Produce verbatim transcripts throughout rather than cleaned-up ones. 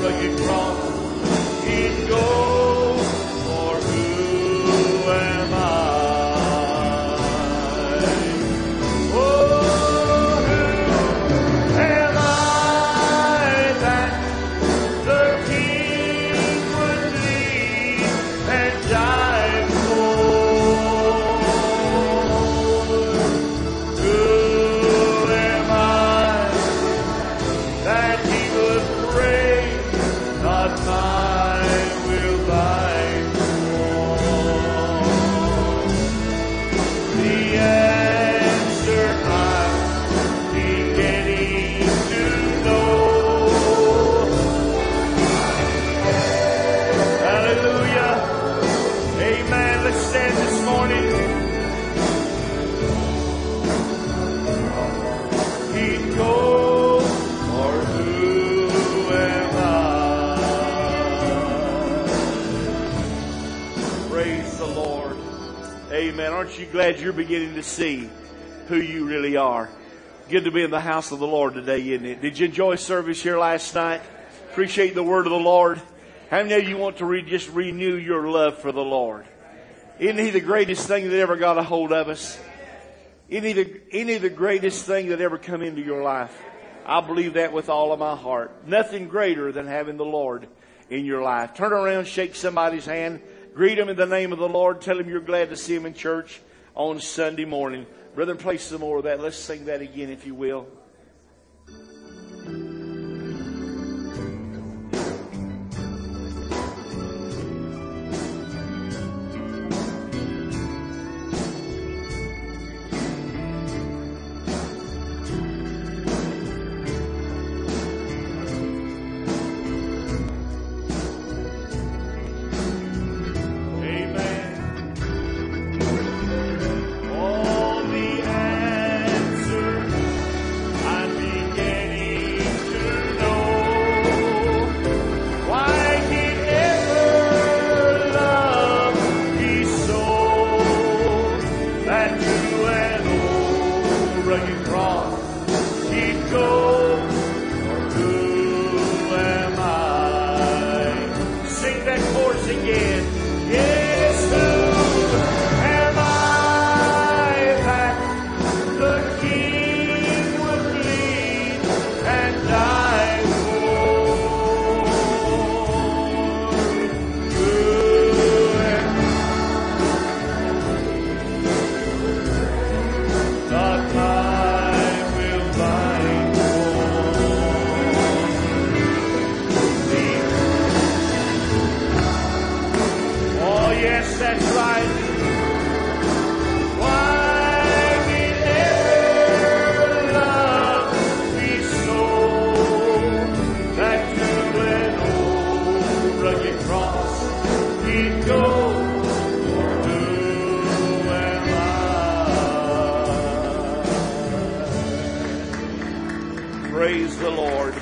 rugged cross he'd go, for who am I? Oh, who am I that the King would leave and die for? Who am I that he would pray, not mine will thine fall? The answer I'm beginning to know. Hallelujah. Amen. Let's stand this morning. He'd go, or who am I? Praise the Lord. Amen. Aren't you glad you're beginning to see who you really are? Good to be in the house of the Lord today, isn't it? Did you enjoy service here last night? Appreciate the word of the Lord. How many of you want to re- just renew your love for the Lord? Isn't he the greatest thing that ever got a hold of us? Isn't he the, isn't he the greatest thing that ever come into your life? I believe that with all of my heart. Nothing greater than having the Lord in your life. Turn around, shake somebody's hand, greet them in the name of the Lord. Tell them you're glad to see them in church on Sunday morning. Brethren, play some more of that. Let's sing that again, if you will. Praise the Lord.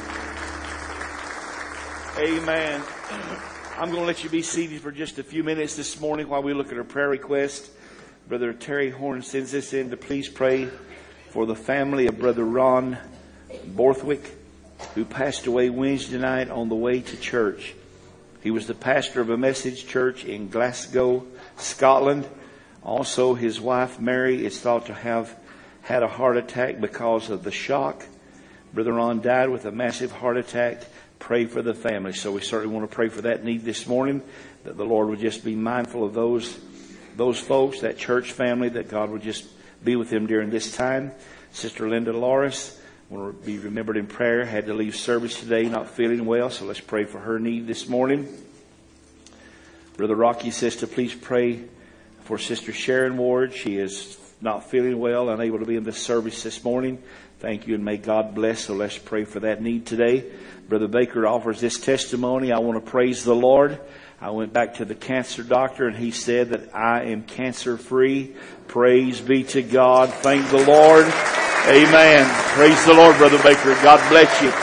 Amen. I'm going to let you be seated for just a few minutes this morning while we look at a prayer request. Brother Terry Horn sends this in to please pray for the family of Brother Ron Borthwick, who passed away Wednesday night on the way to church. He was the pastor of a Message church in Glasgow, Scotland. Also, his wife Mary is thought to have had a heart attack because of the shock. Brother Ron died with a massive heart attack. Pray for the family. So we certainly want to pray for that need this morning, that the Lord would just be mindful of those those folks, that church family, that God would just be with them during this time. Sister Linda Loris will be remembered in prayer. Had to leave service today, not feeling well, so let's pray for her need this morning. Brother Rocky says to please pray for Sister Sharon Ward. She is not feeling well, unable to be in the service this morning. Thank you, and may God bless. So let's pray for that need today. Brother Baker offers this testimony. I want to praise the Lord. I went back to the cancer doctor, and he said that I am cancer-free. Praise be to God. Thank the Lord. Amen. Praise the Lord, Brother Baker. God bless you.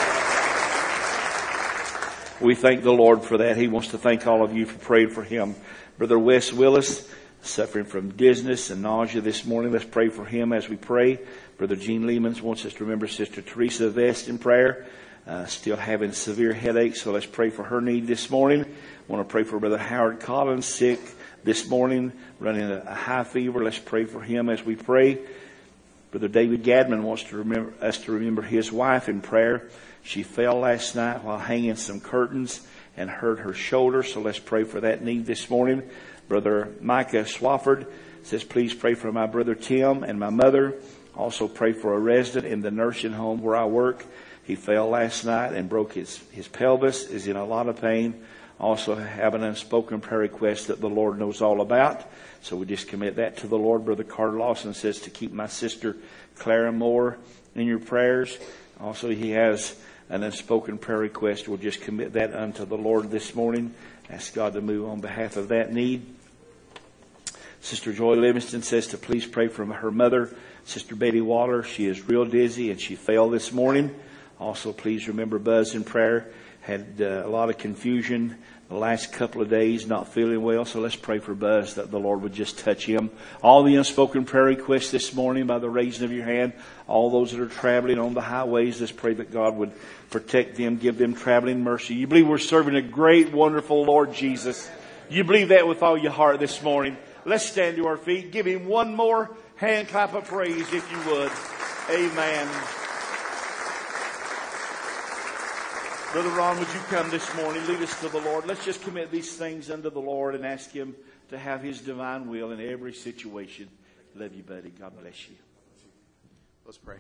We thank the Lord for that. He wants to thank all of you for praying for him. Brother Wes Willis, suffering from dizziness and nausea this morning. Let's pray for him as we pray. Brother Gene Lehman wants us to remember Sister Teresa Vest in prayer. uh, still having severe headaches. So let's pray for her need this morning. I want to pray for Brother Howard Collins, sick this morning, running a, a high fever. Let's pray for him as we pray. Brother David Gadman wants to remember us to remember his wife in prayer. She fell last night while hanging some curtains and hurt her shoulder. So let's pray for that need this morning. Brother Micah Swafford says, please pray for my brother Tim and my mother. Also pray for a resident in the nursing home where I work. He fell last night and broke his, his pelvis, is in a lot of pain. Also have an unspoken prayer request that the Lord knows all about. So we just commit that to the Lord. Brother Carter Lawson says to keep my sister Clara Moore in your prayers. Also he has an unspoken prayer request. We'll just commit that unto the Lord this morning. Ask God to move on behalf of that need. Sister Joy Livingston says to please pray for her mother, Sister Betty Waller. She is real dizzy and she fell this morning. Also, please remember Buzz in prayer. Had uh, a lot of confusion the last couple of days, not feeling well. So let's pray for Buzz that the Lord would just touch him. All the unspoken prayer requests this morning by the raising of your hand. All those that are traveling on the highways, let's pray that God would protect them, give them traveling mercy. You believe we're serving a great, wonderful Lord Jesus. You believe that with all your heart this morning. Let's stand to our feet. Give him one more hand clap of praise if you would. Amen. Brother Ron, would you come this morning? Lead us to the Lord. Let's just commit these things unto the Lord and ask him to have his divine will in every situation. Love you, buddy. God bless you. Let's pray.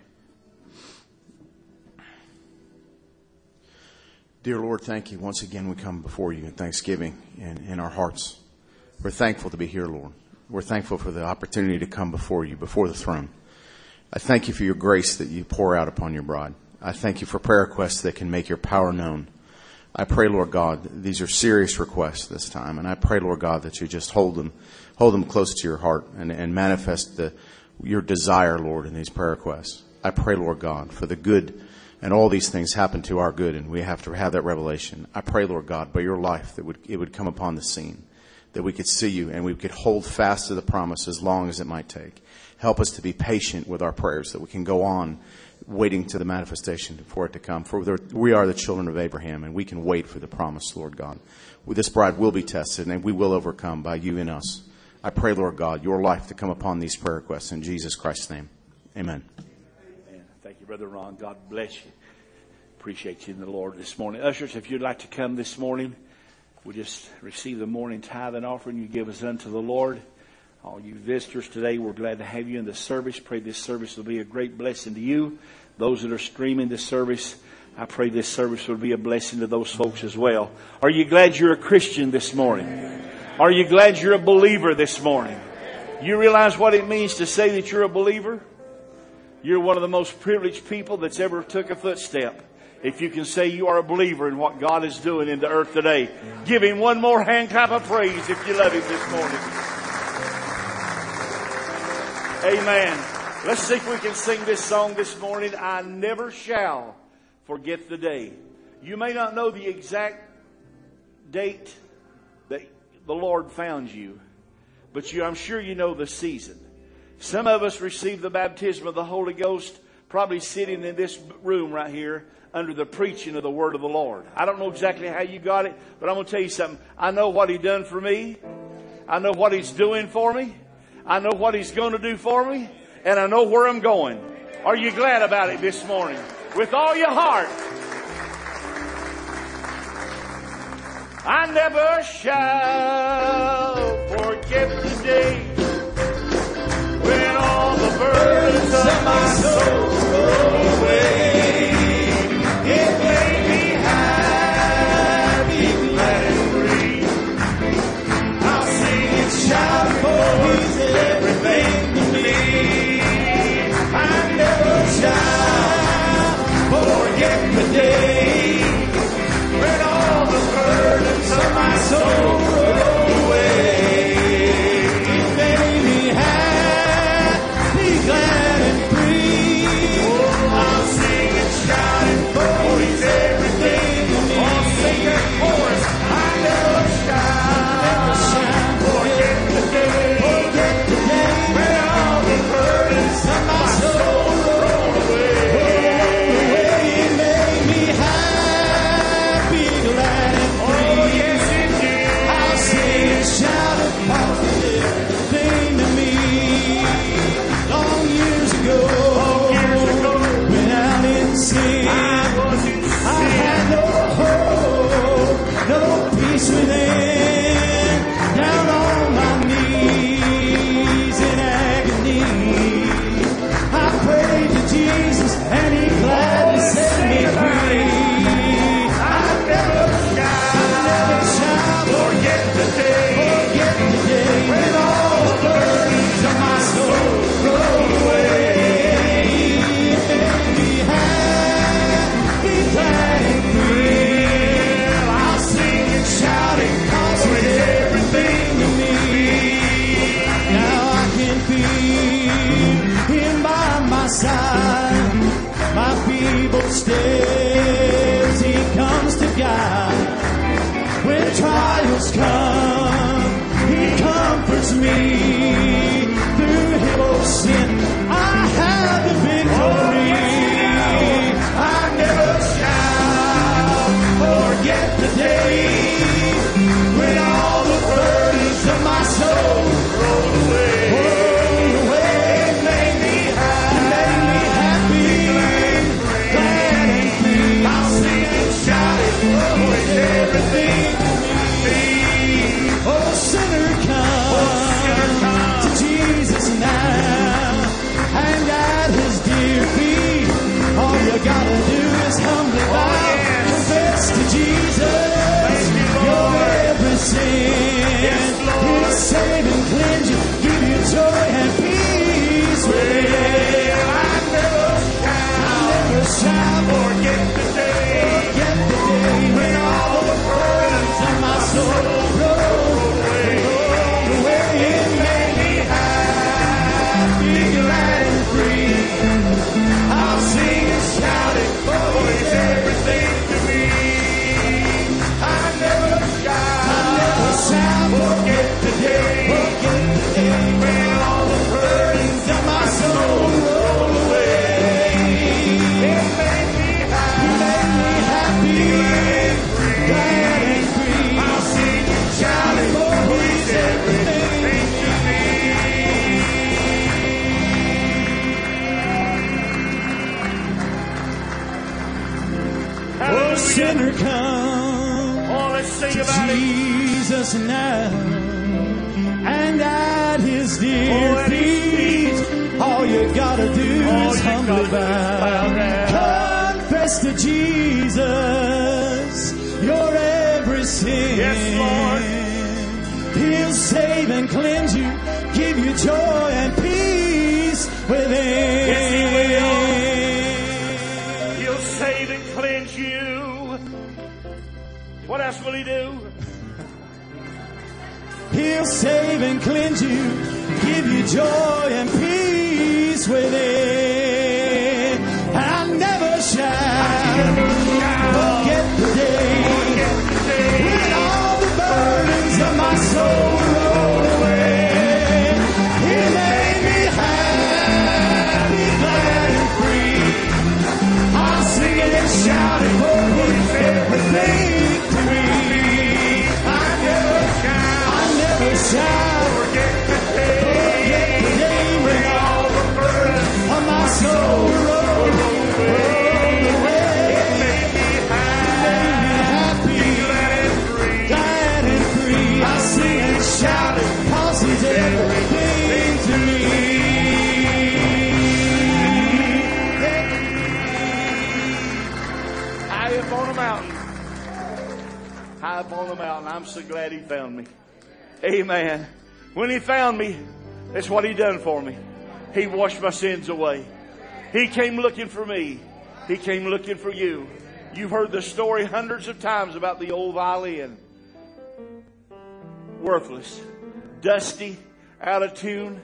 Dear Lord, thank you. Once again, we come before you in thanksgiving in, in our hearts. We're thankful to be here, Lord. We're thankful for the opportunity to come before you, before the throne. I thank you for your grace that you pour out upon your bride. I thank you for prayer requests that can make your power known. I pray, Lord God, these are serious requests this time. And I pray, Lord God, that you just hold them, hold them close to your heart and, and manifest the, your desire, Lord, in these prayer requests. I pray, Lord God, for the good, and all these things happen to our good, and we have to have that revelation. I pray, Lord God, by your life that would, it would come upon the scene, that we could see you and we could hold fast to the promise as long as it might take. Help us to be patient with our prayers, that we can go on waiting to the manifestation for it to come. For we are the children of Abraham, and we can wait for the promise, Lord God. This bride will be tested, and we will overcome by you in us. I pray, Lord God, your life to come upon these prayer requests in Jesus Christ's name. Amen. Amen. Thank you, Brother Ron. God bless you. Appreciate you in the Lord this morning. Ushers, if you'd like to come this morning, we'll just receive the morning tithe and offering you give us unto the Lord. All you visitors today, we're glad to have you in the service. Pray this service will be a great blessing to you. Those that are streaming this service, I pray this service will be a blessing to those folks as well. Are you glad you're a Christian this morning? Are you glad you're a believer this morning? You realize what it means to say that you're a believer? You're one of the most privileged people that's ever took a footstep. If you can say you are a believer in what God is doing in the earth today, give him one more hand clap of praise if you love him this morning. Amen. Let's see if we can sing this song this morning. I never shall forget the day. You may not know the exact date that the Lord found you, but you, I'm sure you know the season. Some of us received the baptism of the Holy Ghost probably sitting in this room right here under the preaching of the word of the Lord. I don't know exactly how you got it, but I'm going to tell you something. I know what he done for me. I know what he's doing for me. I know what he's going to do for me. And I know where I'm going. Are you glad about it this morning? With all your heart. I never shall forget the day when all the burdens of my soul roll away. It made me happy, glad and free. I'll sing and shout, for he's everything to me. I never shall forget the day when all the burdens of my soul roll away. It has come. He comforts me. Through him, oh sin, I have the victory. I never shall forget the day when all the burdens of my soul rolled away. Rolled away. It made me happy. It made me happy. Glad and free. I'll sing and shout it. Oh, it's everything to me. Oh, sinner, come, oh, sinner, come to Jesus now. And at his dear feet, all you gotta do is humbly bow. Oh, yes. Confess to Jesus your every sin. Yes, he'll save and cleanse you, give you joy and peace. Well, I never shall, I never shall forget the day, forget the day when all the burdens of my soul rolled away. Rolled away. It made me happy, glad and free. I'll sing and shout it, oh, it's everything to me. I never shall, I never shall forget the day, forget the day when all the burdens of my soul rolled away. It made me happy, it made me happy, glad and free. I'll sing and shout it, oh, it's everything to me. Oh, sinner, come Oh, let's sing to about it. Jesus now, and at his dear Oh, at his feet, all you gotta do All is you humbly gotta do is bow bow. down. Confess to Jesus your every sin. Yes, He'll save and cleanse you, give you joy and peace within. Yes, he will. He'll save and cleanse you. What else will he do? He'll save and cleanse you, give you joy and peace within. I never shall forget the day when all the burdens of my soul rolled away. He made me happy, glad and free. I'll sing it and shout it, oh, it's everything to me. I never shall, I never shall forget the day, forget the day when all the burdens of my soul rolled away. It made me happy, glad and free. Glad and free. I sing and shout it, 'cause he's everything to me. High up on a mountain. High up on the mountain. I'm so glad he found me. Amen. When he found me, that's what he done for me. He washed my sins away. He came looking for me. He came looking for you. You've heard the story hundreds of times about the old violin. Worthless, dusty, out of tune.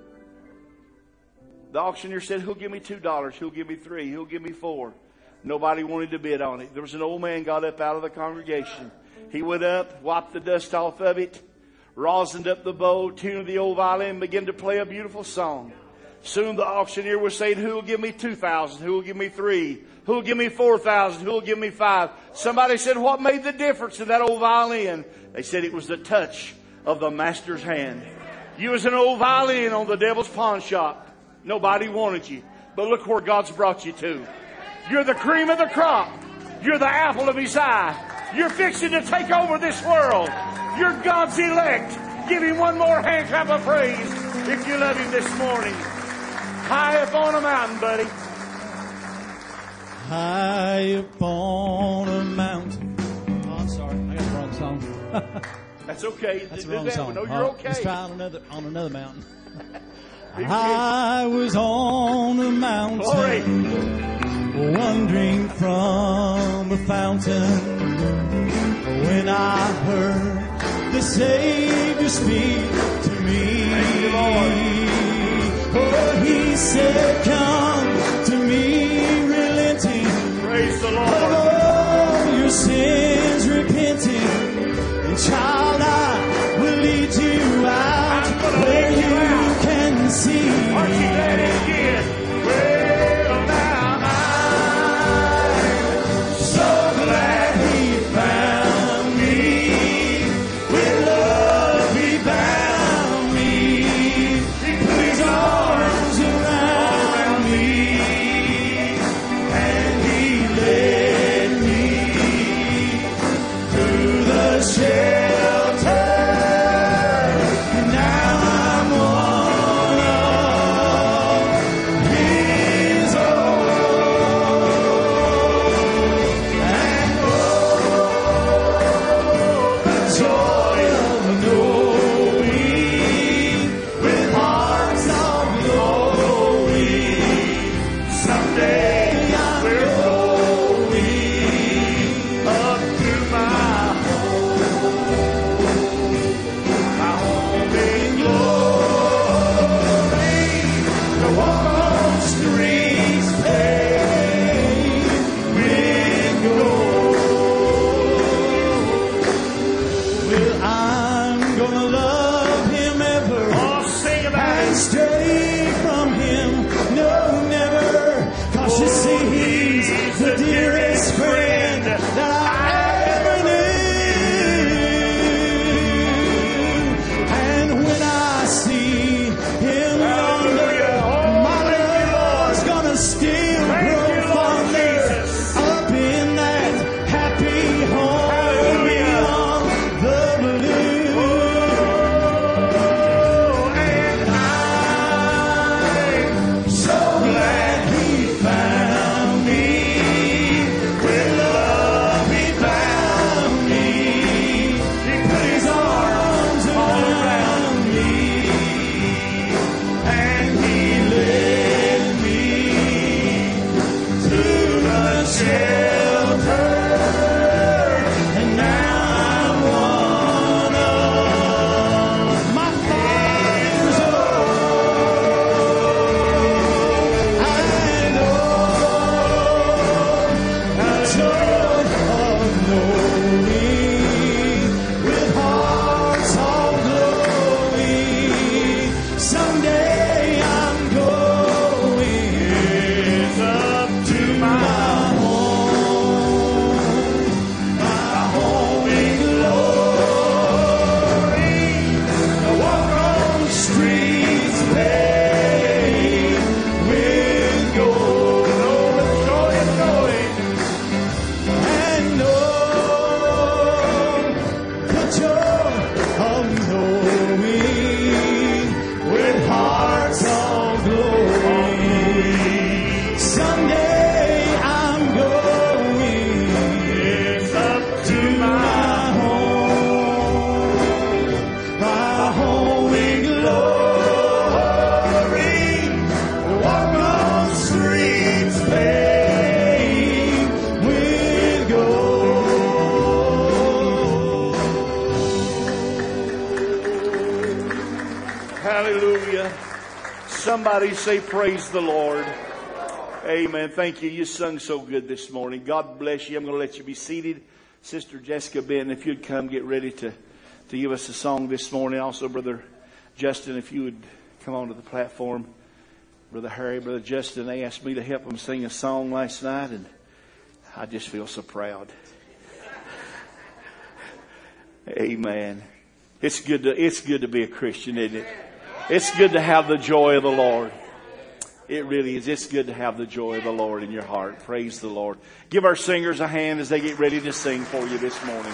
The auctioneer said, who'll give me two dollars? Who'll give me three? Who'll give me four? Nobody wanted to bid on it. There was an old man got up out of the congregation. He went up, wiped the dust off of it, rosined up the bow, tuned the old violin, and began to play a beautiful song. Soon the auctioneer was saying, who'll give me two thousand? Who'll give me three? Who'll give me four thousand? Who'll give me five? Somebody said, what made the difference in that old violin? They said it was the touch of the master's hand. You was an old violin on the devil's pawn shop. Nobody wanted you. But look where God's brought you to. You're the cream of the crop. You're the apple of his eye. You're fixing to take over this world. You're God's elect. Give him one more hand clap of praise if you love him this morning. High up on a mountain, buddy. High up on a mountain. Oh, I'm sorry. I got the wrong song. That's okay. That's Do the wrong that song. one. No, Oh, you're okay. Let's try on another, on another mountain. I was on a mountain, Glory. wandering from a fountain, when I heard the Savior speak to me. Thank you, Lord. Oh, he said, come to me, relenting. Praise the Of Lord. all your sins repenting, and child somebody say praise the Lord? Amen. Thank you. You sung so good this morning. God bless you. I'm going to let you be seated. Sister Jessica Benton, if you'd come get ready to, to give us a song this morning. Also, Brother Justin, if you would come onto the platform. Brother Harry, Brother Justin, they asked me to help them sing a song last night, and I just feel so proud. Amen. It's good to, it's good to be a Christian, isn't it? It's good to have the joy of the Lord. It really is. It's good to have the joy of the Lord in your heart. Praise the Lord. Give our singers a hand as they get ready to sing for you this morning.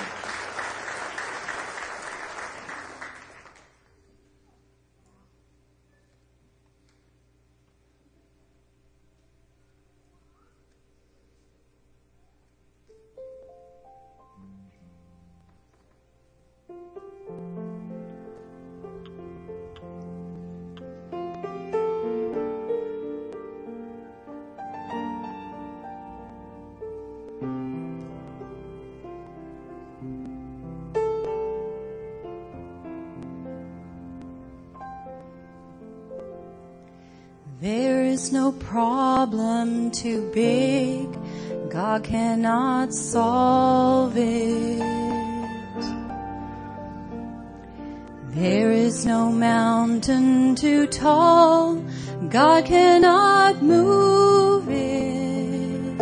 There is no problem too big, God cannot solve it. There is no mountain too tall, God cannot move it.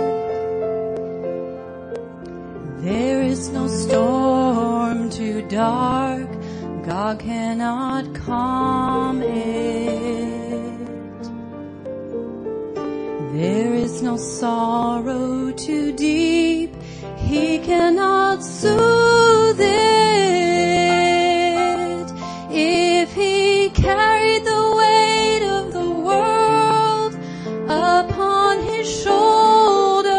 There is no storm too dark, God cannot calm it. There is no sorrow too deep, He cannot soothe it. If He carried the weight of the world upon His shoulders,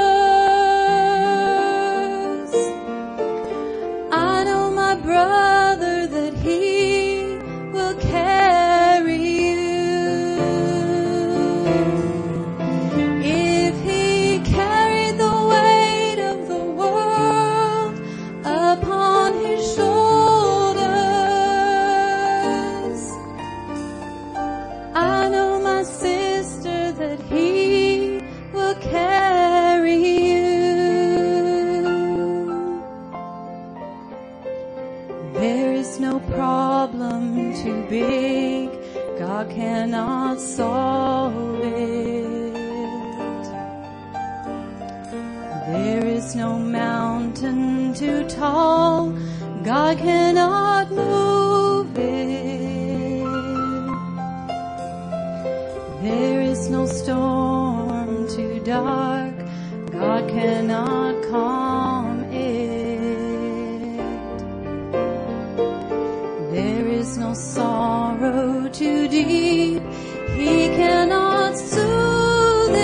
I know, my brother, that He will carry you. Too big, God cannot solve it. There is no mountain too tall, God cannot move it. There is no storm too dark, God cannot calm it. There is no sorrow too deep, He cannot soothe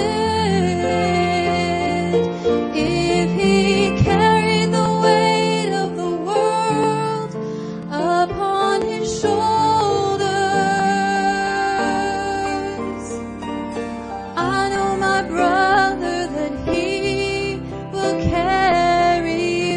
it. If He carried the weight of the world upon His shoulders, I know, my brother, that He will carry you.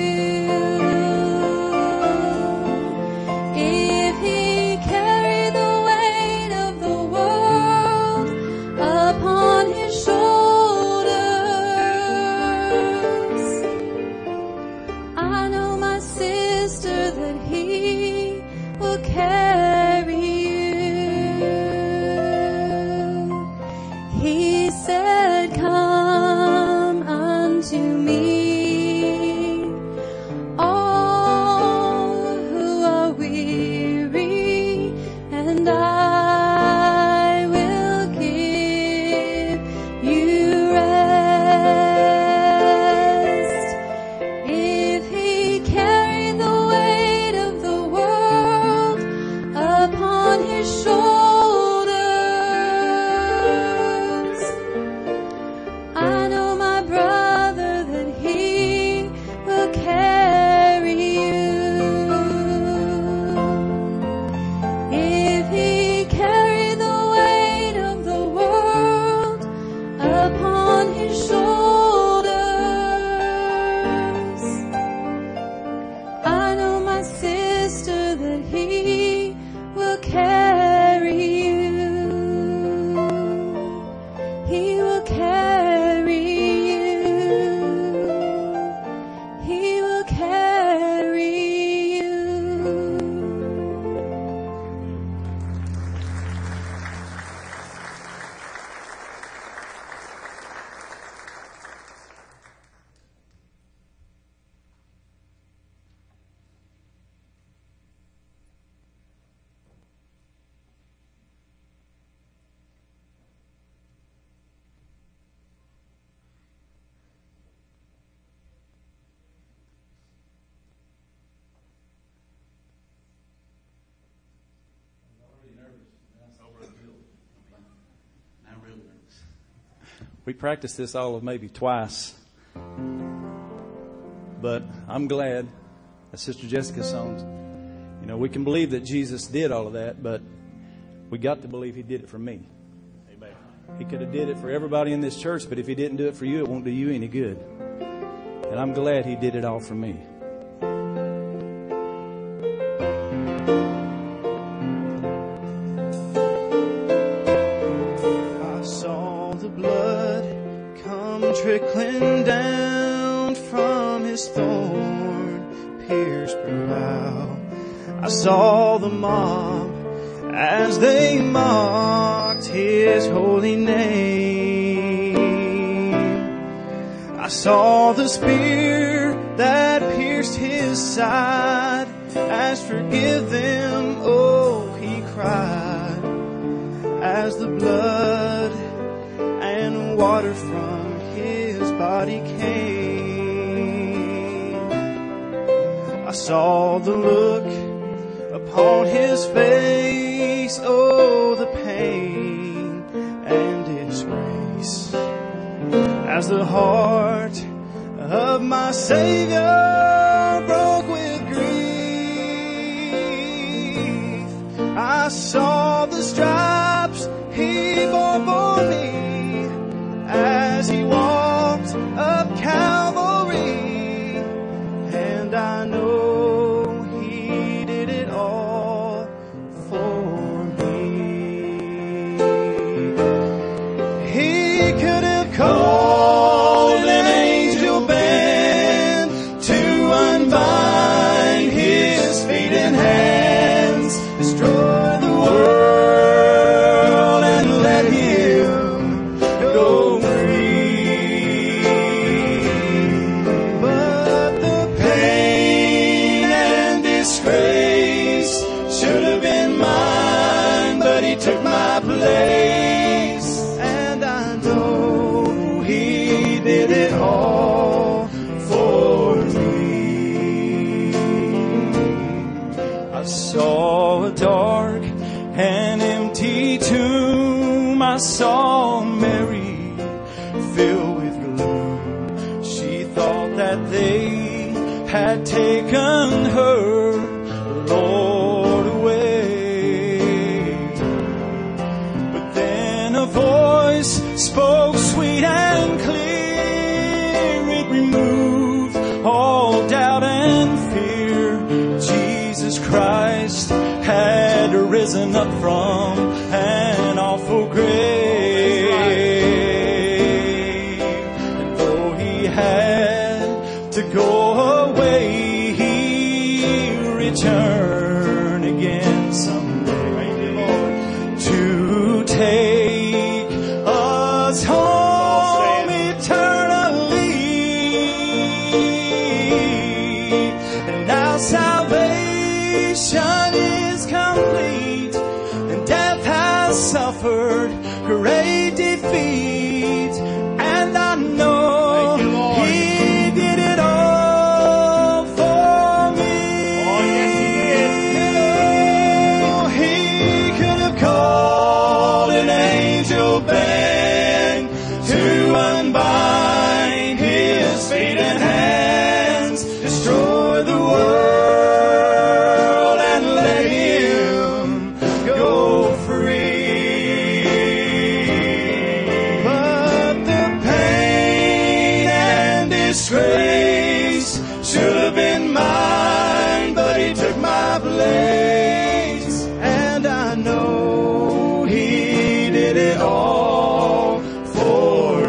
We practiced this all of maybe twice. But I'm glad, as Sister Jessica's songs, you know, we can believe that Jesus did all of that, but we got to believe He did it for me. Amen. He could have did it for everybody in this church, but if He didn't do it for you, it won't do you any good. And I'm glad He did it all for me. I saw the blood come trickling down from His thorn-pierced brow. I saw the mob as they mocked His holy name. I saw the spear that pierced His side. As forgive them, oh, He cried. As the blood and water from His body came, I saw the look upon His face, oh, the pain and disgrace. As the heart of my Savior broke with grief, I saw the stripes He bore for me as He walked up Calvary, and I know He did it all for me. He could have called an angel band to unbind His feet and hands, destroy the world and let Him go free. But the pain and disgrace should have been mine, but He took my place, and I know He did it all for me. I saw a dark and empty tomb. I saw Mary filled with gloom. She thought that they had taken her Lord away. But then a voice spoke sweet and clear. It removed all doubt and fear. Jesus Christ had risen up from an awful grave. And though He had to go away, He return again someday to take us home eternally. And now salvation is complete, and death has suffered great defeat, and I know He did it all for me. Oh, yes, He did. He could have called an angel band to unbind His feet and hands, destroy the world and let Him go free. But the pain and disgrace should have been mine, but He took my place, and I know He did it all for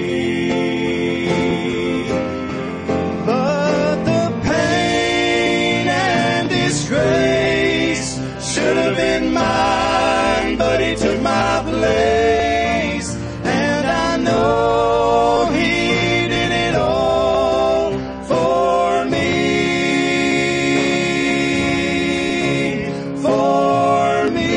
me. But the pain and disgrace should have been mine, but He took my place, and I know He did it all for me. For me.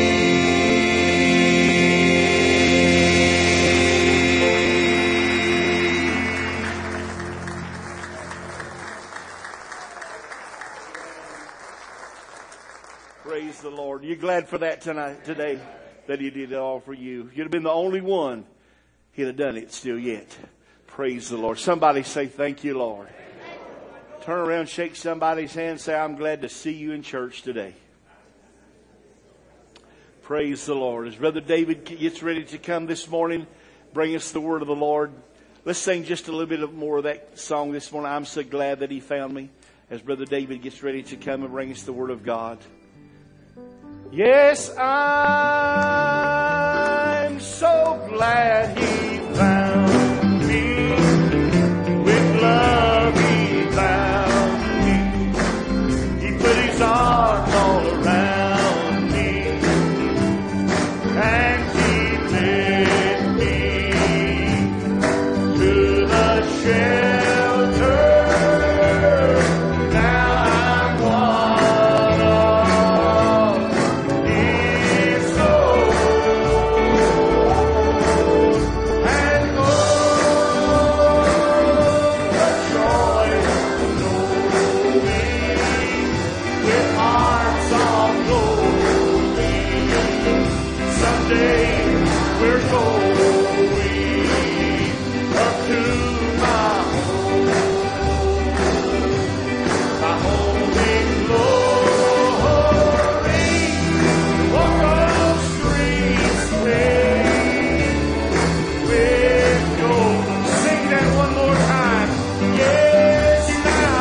Praise the Lord. You glad for that tonight, today, that He did it all for you? You'd have been the only one he'd have done it still yet. Praise the Lord. Somebody say, thank you, Lord. Turn around, shake somebody's hand, say, I'm glad to see you in church today. Praise the Lord. As Brother David gets ready to come this morning, bring us the word of the Lord. Let's sing just a little bit more of that song this morning. I'm so glad that he found me. As Brother David gets ready to come and bring us the word of God. Yes, I'm so glad he found me. With love he found me. He put his arms all around me. And he led me to the shelter. Now I'm one of his soul. And oh, the joy of knowing with hearts all glowing. Someday we're going up to my home, my home in glory. Walk those streets paved with gold. Sing that one more time. Yes, now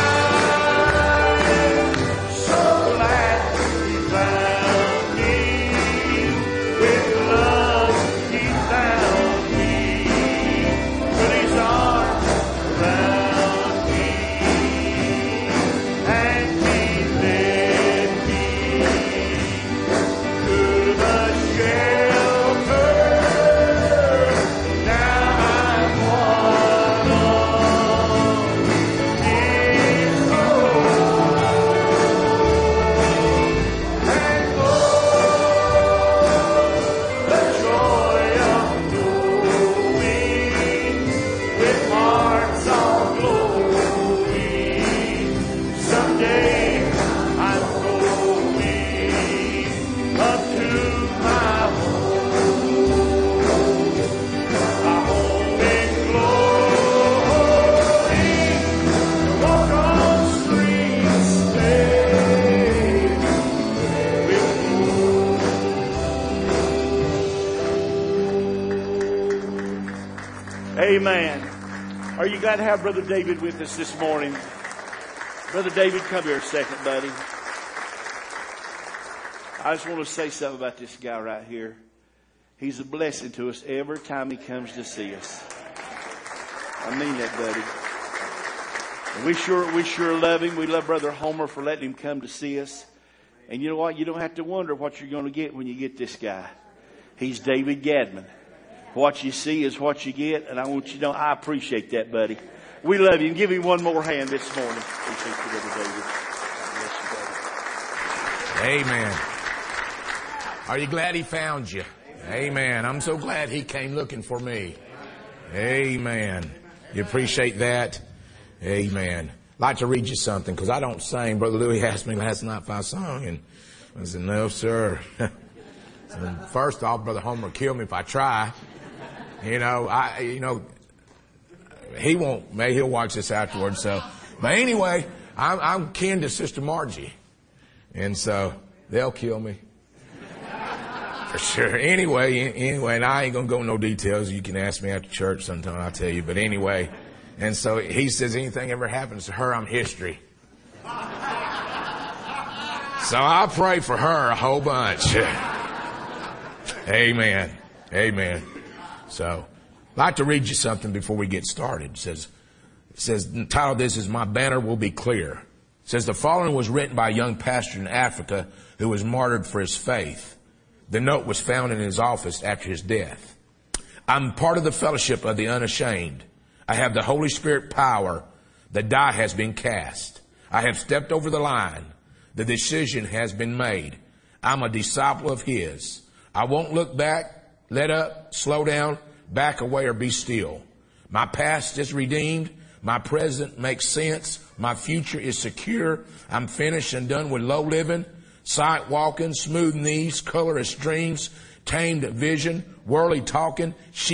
I'm so glad he found me. With love he found me. Put his arms around me. And he led me to the shelter. Now I'm one of his own. And oh, the joy of knowing with hearts all glowing. Someday I'm going up to my home, my home in glory. Walk on streets paved with gold. Amen. Are you glad to have Brother David with us this morning? Brother David, come here a second, buddy. I just want to say something about this guy right here. He's a blessing to us every time he comes to see us. I mean that, buddy. And we sure, we sure love him. We love Brother Homer for letting him come to see us. And you know what? You don't have to wonder what you're going to get when you get this guy. He's David Gadman. What you see is what you get, and I want you to know I appreciate that, buddy. We love you. And give him one more hand this morning. Appreciate you, Brother David. Bless you, buddy. Amen. Are you glad he found you? Amen. I'm so glad he came looking for me. Amen. You appreciate that? Amen. I'd like to read you something because I don't sing. Brother Louis asked me last night if I sung, and I said, no, sir. So first off, Brother Homer will kill me if I try. You know, I, you know, he won't, maybe he'll watch this afterwards. So, but anyway, I'm, I'm kin to Sister Margie. And so they'll kill me. For sure. Anyway, anyway, and I ain't going to go into no details. You can ask me after church sometime, I'll tell you. But anyway, and so he says anything ever happens to her, I'm history. So I pray for her a whole bunch. Amen. Amen. So I'd like to read you something before we get started. It says, it says, the title of this is My Banner Will Be Clear. It says, the following was written by a young pastor in Africa who was martyred for his faith. The note was found in his office after his death. I'm part of the fellowship of the unashamed. I have the Holy Spirit power. The die has been cast. I have stepped over the line. The decision has been made. I'm a disciple of his. I won't look back, let up, slow down, back away, or be still. My past is redeemed. My present makes sense. My future is secure. I'm finished and done with low living, sight walking, smooth knees, colorless dreams, tamed vision, worldly talking, sheep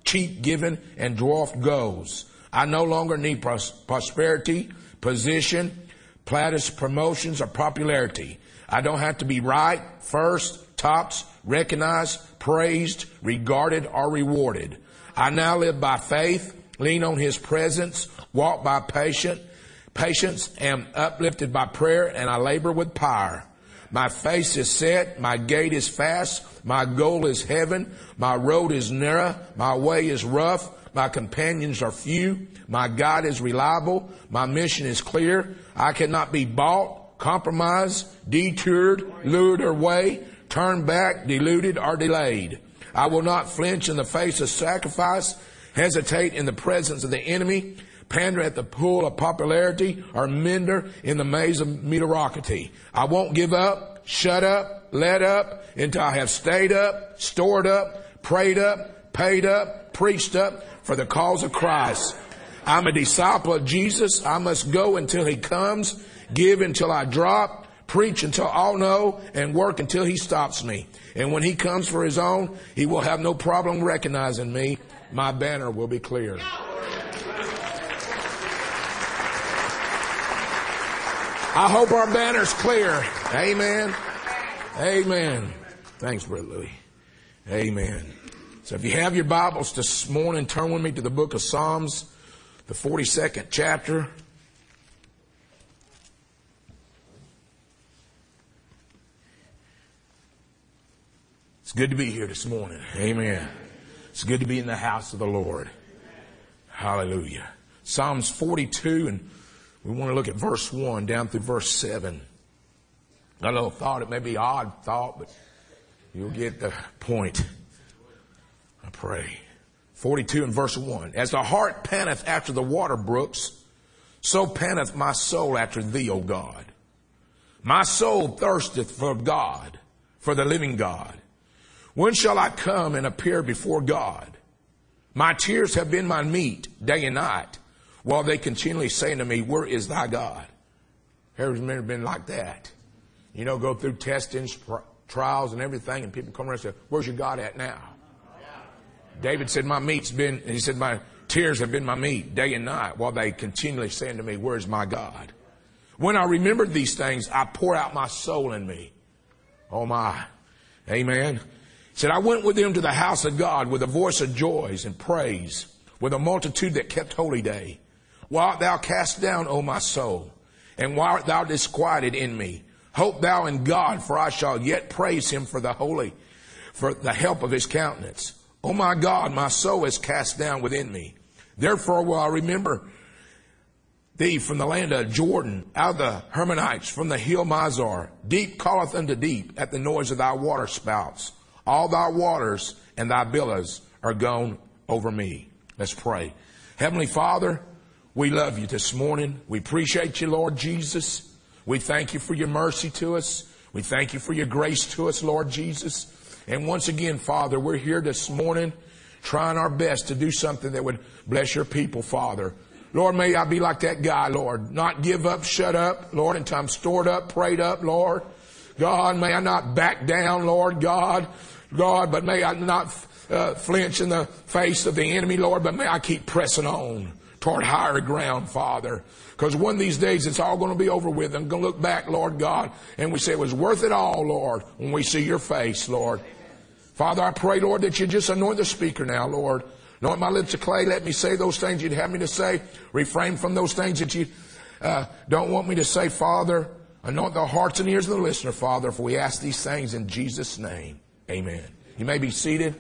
cheap giving, and dwarfed goals. I no longer need pros- prosperity, position, platters, promotions, or popularity. I don't have to be right, first, tops, recognized, praised, regarded, or rewarded. I now live by faith, lean on His presence, walk by patience, patience, am uplifted by prayer, and I labor with power. My face is set, my gait is fast, my goal is heaven, my road is narrow, my way is rough, my companions are few, my God is reliable, my mission is clear. I cannot be bought, compromised, detoured, lured away, turned back, deluded, or delayed. I will not flinch in the face of sacrifice, hesitate in the presence of the enemy, pander at the pool of popularity, or mender in the maze of mediocrity. I won't give up, shut up, let up, until I have stayed up, stored up, prayed up, paid up, preached up for the cause of Christ. I'm a disciple of Jesus. I must go until He comes, give until I drop, preach until all know, and work until He stops me. And when He comes for His own, He will have no problem recognizing me. My banner will be clear. I hope our banner's clear. Amen. Amen. Thanks, Brother Louis. Amen. So if you have your Bibles this morning, turn with me to the book of Psalms, the forty-second chapter. It's good to be here this morning. Amen. It's good to be in the house of the Lord. Hallelujah. Psalms forty-two, and we want to look at verse one down through verse seven. I know thought it may be odd thought, but you'll get the point. I pray. forty-two and verse one. As the hart panteth after the water brooks, so panteth my soul after thee, O God. My soul thirsteth for God, for the living God. When shall I come and appear before God? My tears have been my meat day and night, while they continually say unto me, where is thy God? Have you ever been like that? You know, go through testings, trials and everything, and people come around and say, where's your God at now? David said, my meat's been, he said, my tears have been my meat day and night, while they continually say unto me, where is my God? When I remember these things, I pour out my soul in me. Oh my. Amen. He said, I went with him to the house of God with a voice of joys and praise, with a multitude that kept holy day. Why art thou cast down, O my soul? And why art thou disquieted in me? Hope thou in God, for I shall yet praise Him for the holy, for the help of His countenance. O my God, my soul is cast down within me. Therefore will I remember thee from the land of Jordan, out of the Hermonites, from the hill Mizar. Deep calleth unto deep at the noise of thy water spouts. All thy waters and thy billows are gone over me. Let's pray. Heavenly Father, we love you this morning. We appreciate you, Lord Jesus. We thank you for your mercy to us. We thank you for your grace to us, Lord Jesus. And once again, Father, we're here this morning trying our best to do something that would bless your people, Father. Lord, may I be like that guy, Lord. Not give up, shut up, Lord, until I'm stored up, prayed up, Lord. God, may I not back down, Lord God. God, but may I not uh, flinch in the face of the enemy, Lord, but may I keep pressing on toward higher ground, Father. Because one of these days it's all going to be over with. I'm going to look back, Lord God, and we say it was worth it all, Lord, when we see your face, Lord. Father, I pray, Lord, that you just anoint the speaker now, Lord. Anoint my lips of clay. Let me say those things you'd have me to say. Refrain from those things that you uh, don't want me to say, Father. Anoint the hearts and ears of the listener, Father, for we ask these things in Jesus' name. Amen. You may be seated.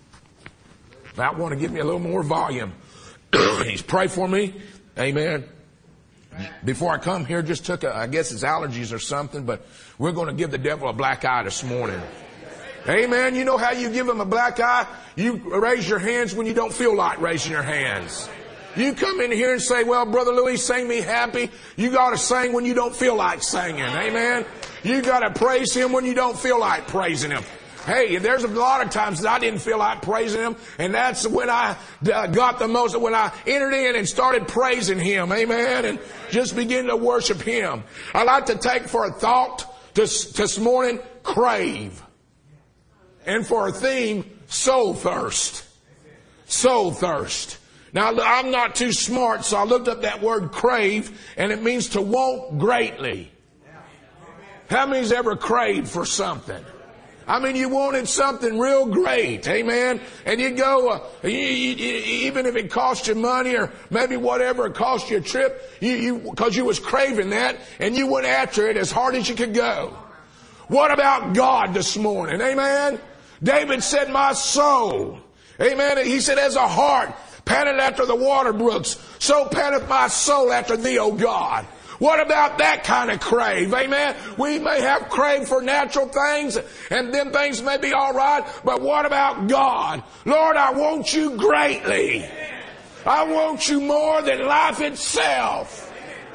I want to give me a little more volume. Please pray for me. Amen. Before I come here, just took a, I guess it's allergies or something, but we're going to give the devil a black eye this morning. Amen. You know how you give him a black eye? You raise your hands when you don't feel like raising your hands. You come in here and say, well, Brother Louis, sing me happy. You got to sing when you don't feel like singing. Amen. You got to praise him when you don't feel like praising him. Hey, there's a lot of times that I didn't feel like praising him, and that's when I got the most, when I entered in and started praising him, amen, and just begin to worship him. I'd like to take for a thought this, this morning, crave, and for a theme, soul thirst. Soul thirst. Now, I'm not too smart, so I looked up that word crave, and it means to want greatly. How many's ever craved for something? I mean, you wanted something real great, amen? And you go, uh, you, you, you, even if it cost you money or maybe whatever it cost you a trip, you, you, because you was craving that, and you went after it as hard as you could go. What about God this morning, amen? David said, my soul, amen? He said, as a heart panteth after the water brooks, so panteth my soul after thee, O God. What about that kind of crave? Amen. We may have crave for natural things, and then things may be all right, but what about God? Lord, I want you greatly. I want you more than life itself.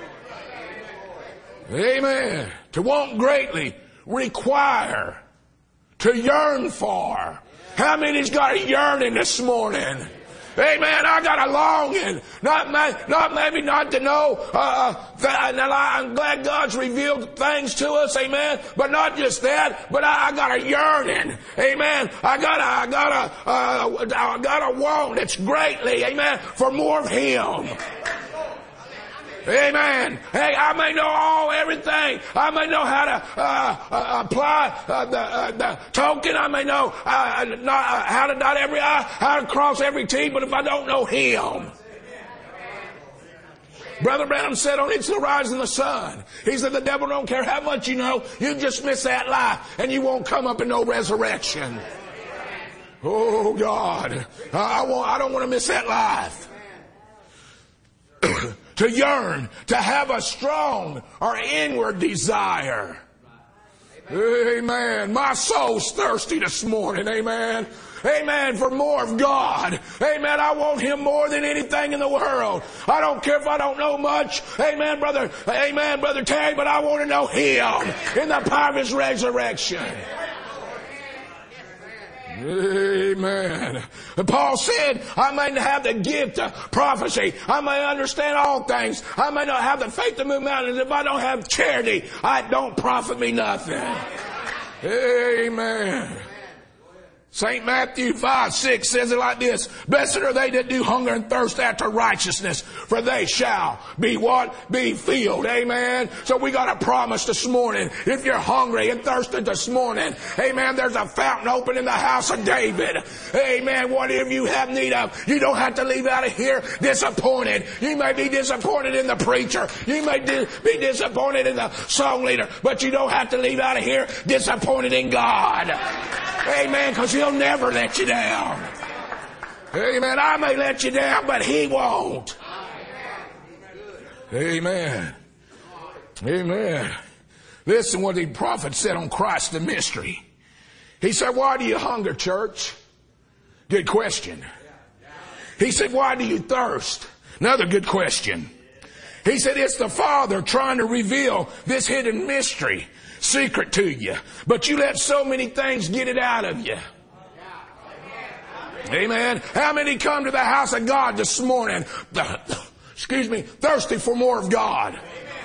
Amen. To want greatly, require, to yearn for. How many's got a yearning this morning? Amen. I got a longing. Not, not maybe not to know. Uh, that, I'm glad God's revealed things to us. Amen. But not just that. But I, I got a yearning. Amen. I got a, I got a, uh, I got a want. It's greatly. Amen. For more of Him. Amen. Hey, I may know all everything. I may know how to uh, uh, apply uh, the, uh, the token. I may know uh, not, uh, how to dot every I, how to cross every T. But if I don't know Him, Brother Branham said on It's the Rising of the Sun, he said the devil don't care how much you know. You just miss that life, and you won't come up in no resurrection. Oh God, I want. I don't want to miss that life. To yearn, to have a strong or inward desire. Amen. My soul's thirsty this morning. Amen. Amen. For more of God. Amen. I want Him more than anything in the world. I don't care if I don't know much. Amen, brother. Amen, Brother Terry. But I want to know Him in the power of His resurrection. Amen. Paul said, I may have the gift of prophecy. I may understand all things. I may not have the faith to move mountains. If I don't have charity, it don't profit me nothing. Amen. Saint Matthew five six says it like this. Blessed are they that do hunger and thirst after righteousness, for they shall be what? Be filled. Amen. So we got a promise this morning. If you're hungry and thirsty this morning, amen, there's a fountain open in the house of David. Amen. Whatever you have need of, you don't have to leave out of here disappointed. You may be disappointed in the preacher. You may di- be disappointed in the song leader, but you don't have to leave out of here disappointed in God. Amen. Because He'll never let you down. Amen. I may let you down, but He won't. Amen. Amen. Listen what the prophet said on Christ the mystery. He said, why do you hunger, church? Good question. He said, why do you thirst? Another good question. He said, it's the Father trying to reveal this hidden mystery, secret to you. But you let so many things get it out of you. Amen. How many come to the house of God this morning, excuse me, thirsty for more of God?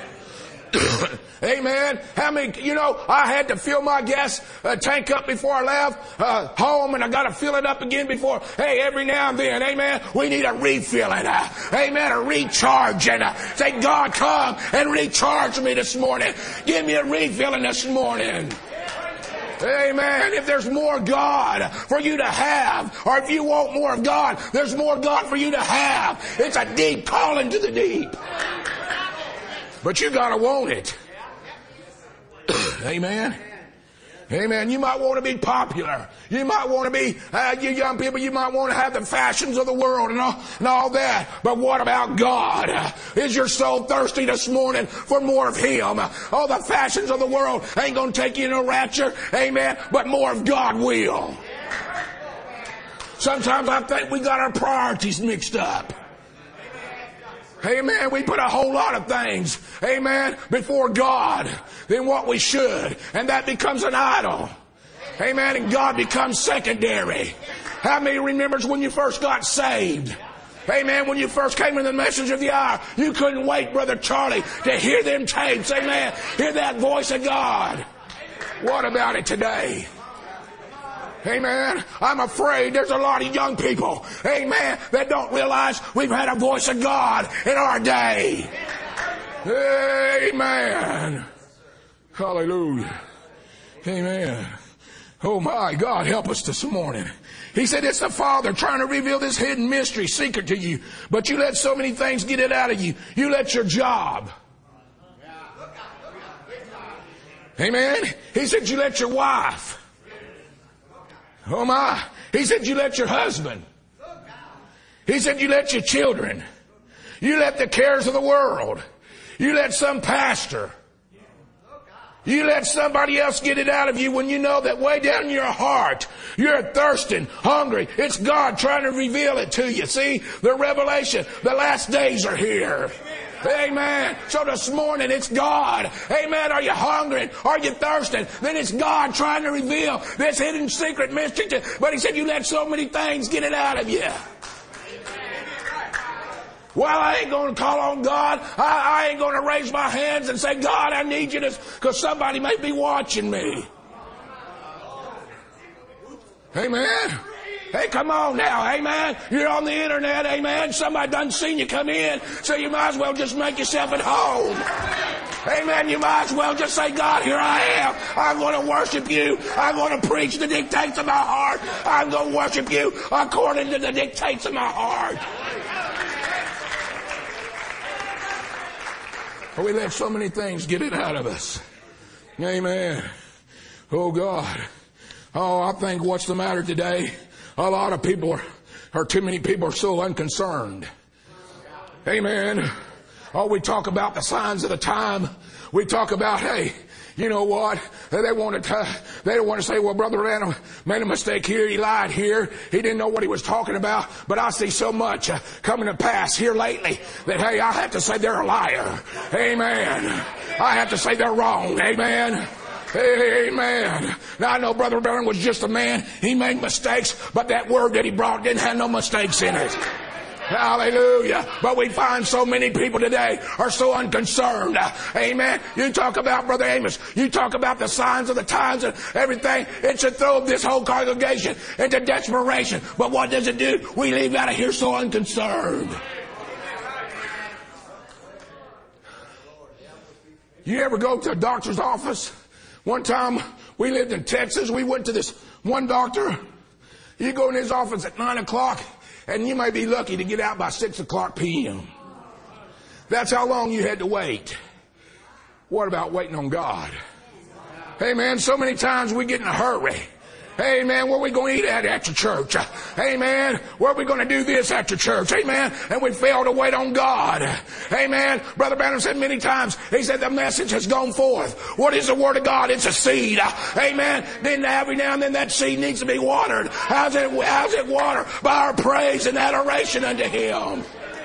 Amen. How many, you know, I had to fill my gas uh, tank up before I left uh, home, and I got to fill it up again before, hey, every now and then, amen, we need a refilling, uh, amen, a recharging. Uh, say, God, come and recharge me this morning. Give me a refilling this morning. Amen. If there's more God for you to have, or if you want more of God, there's more God for you to have. It's a deep calling to the deep. But you gotta want it. Amen. Amen. You might want to be popular. You might want to be, uh, you young people, you might want to have the fashions of the world and all, and all that. But what about God? Uh, is your soul thirsty this morning for more of Him? Uh, all the fashions of the world ain't going to take you in a rapture. Amen. But more of God will. Sometimes I think we got our priorities mixed up. Amen. We put a whole lot of things, amen, before God than what we should. And that becomes an idol. Amen. And God becomes secondary. How many remembers when you first got saved? Amen. When you first came in the message of the hour, you couldn't wait, Brother Charlie, to hear them tapes. Amen. Hear that voice of God. What about it today? Amen. I'm afraid there's a lot of young people, amen, that don't realize we've had a voice of God in our day. Amen. Hallelujah. Amen. Oh my God, help us this morning. He said it's the Father trying to reveal this hidden mystery, secret to you. But you let so many things get it out of you. You let your job. Amen. He said you let your wife. Oh my. He said you let your husband. He said you let your children. You let the cares of the world. You let some pastor. You let somebody else get it out of you when you know that way down in your heart, you're thirsting, hungry. It's God trying to reveal it to you. See, the revelation, the last days are here. Amen. So this morning it's God. Amen. Are you hungry? Are you thirsting? Then it's God trying to reveal this hidden secret mystery to you. But he said you let so many things get it out of you. Well, I ain't going to call on God. I, I ain't going to raise my hands and say, God, I need you to, because somebody may be watching me. Amen. Hey, come on now, amen. You're on the internet, amen. Somebody done seen you come in, so you might as well just make yourself at home. Amen. You might as well just say, God, here I am. I'm going to worship you. I'm going to preach the dictates of my heart. I'm going to worship you according to the dictates of my heart. We let so many things get it out of us. Amen. Oh God. Oh, I think what's the matter today? A lot of people are, or too many people are so unconcerned. Amen. Oh, we talk about the signs of the time. We talk about, hey, you know what? They want to, they don't want to say, well, Brother Randall made a mistake here. He lied here. He didn't know what he was talking about. But I see so much uh, coming to pass here lately that, hey, I have to say they're a liar. Amen. I have to say they're wrong. Amen. Amen. Now I know Brother Barron was just a man. He made mistakes, but that word that he brought didn't have no mistakes in it. Hallelujah. But we find so many people today are so unconcerned. Amen. You talk about Brother Amos. You talk about the signs of the times and everything. It should throw this whole congregation into desperation. But what does it do? We leave out of here so unconcerned. You ever go to a doctor's office? One time we lived in Texas. We went to this one doctor. You go in his office at nine o'clock. And you may be lucky to get out by six o'clock p.m. That's how long you had to wait. What about waiting on God? Hey man, so many times we get in a hurry. Hey man, where are we going to eat at after church? Hey man, where are we going to do this after church? Hey man, and we fail to wait on God. Hey man, Brother Branham said many times, he said the message has gone forth. What is the word of God? It's a seed. Amen. Then every now and then that seed needs to be watered. How's it, how's it watered? By our praise and adoration unto Him.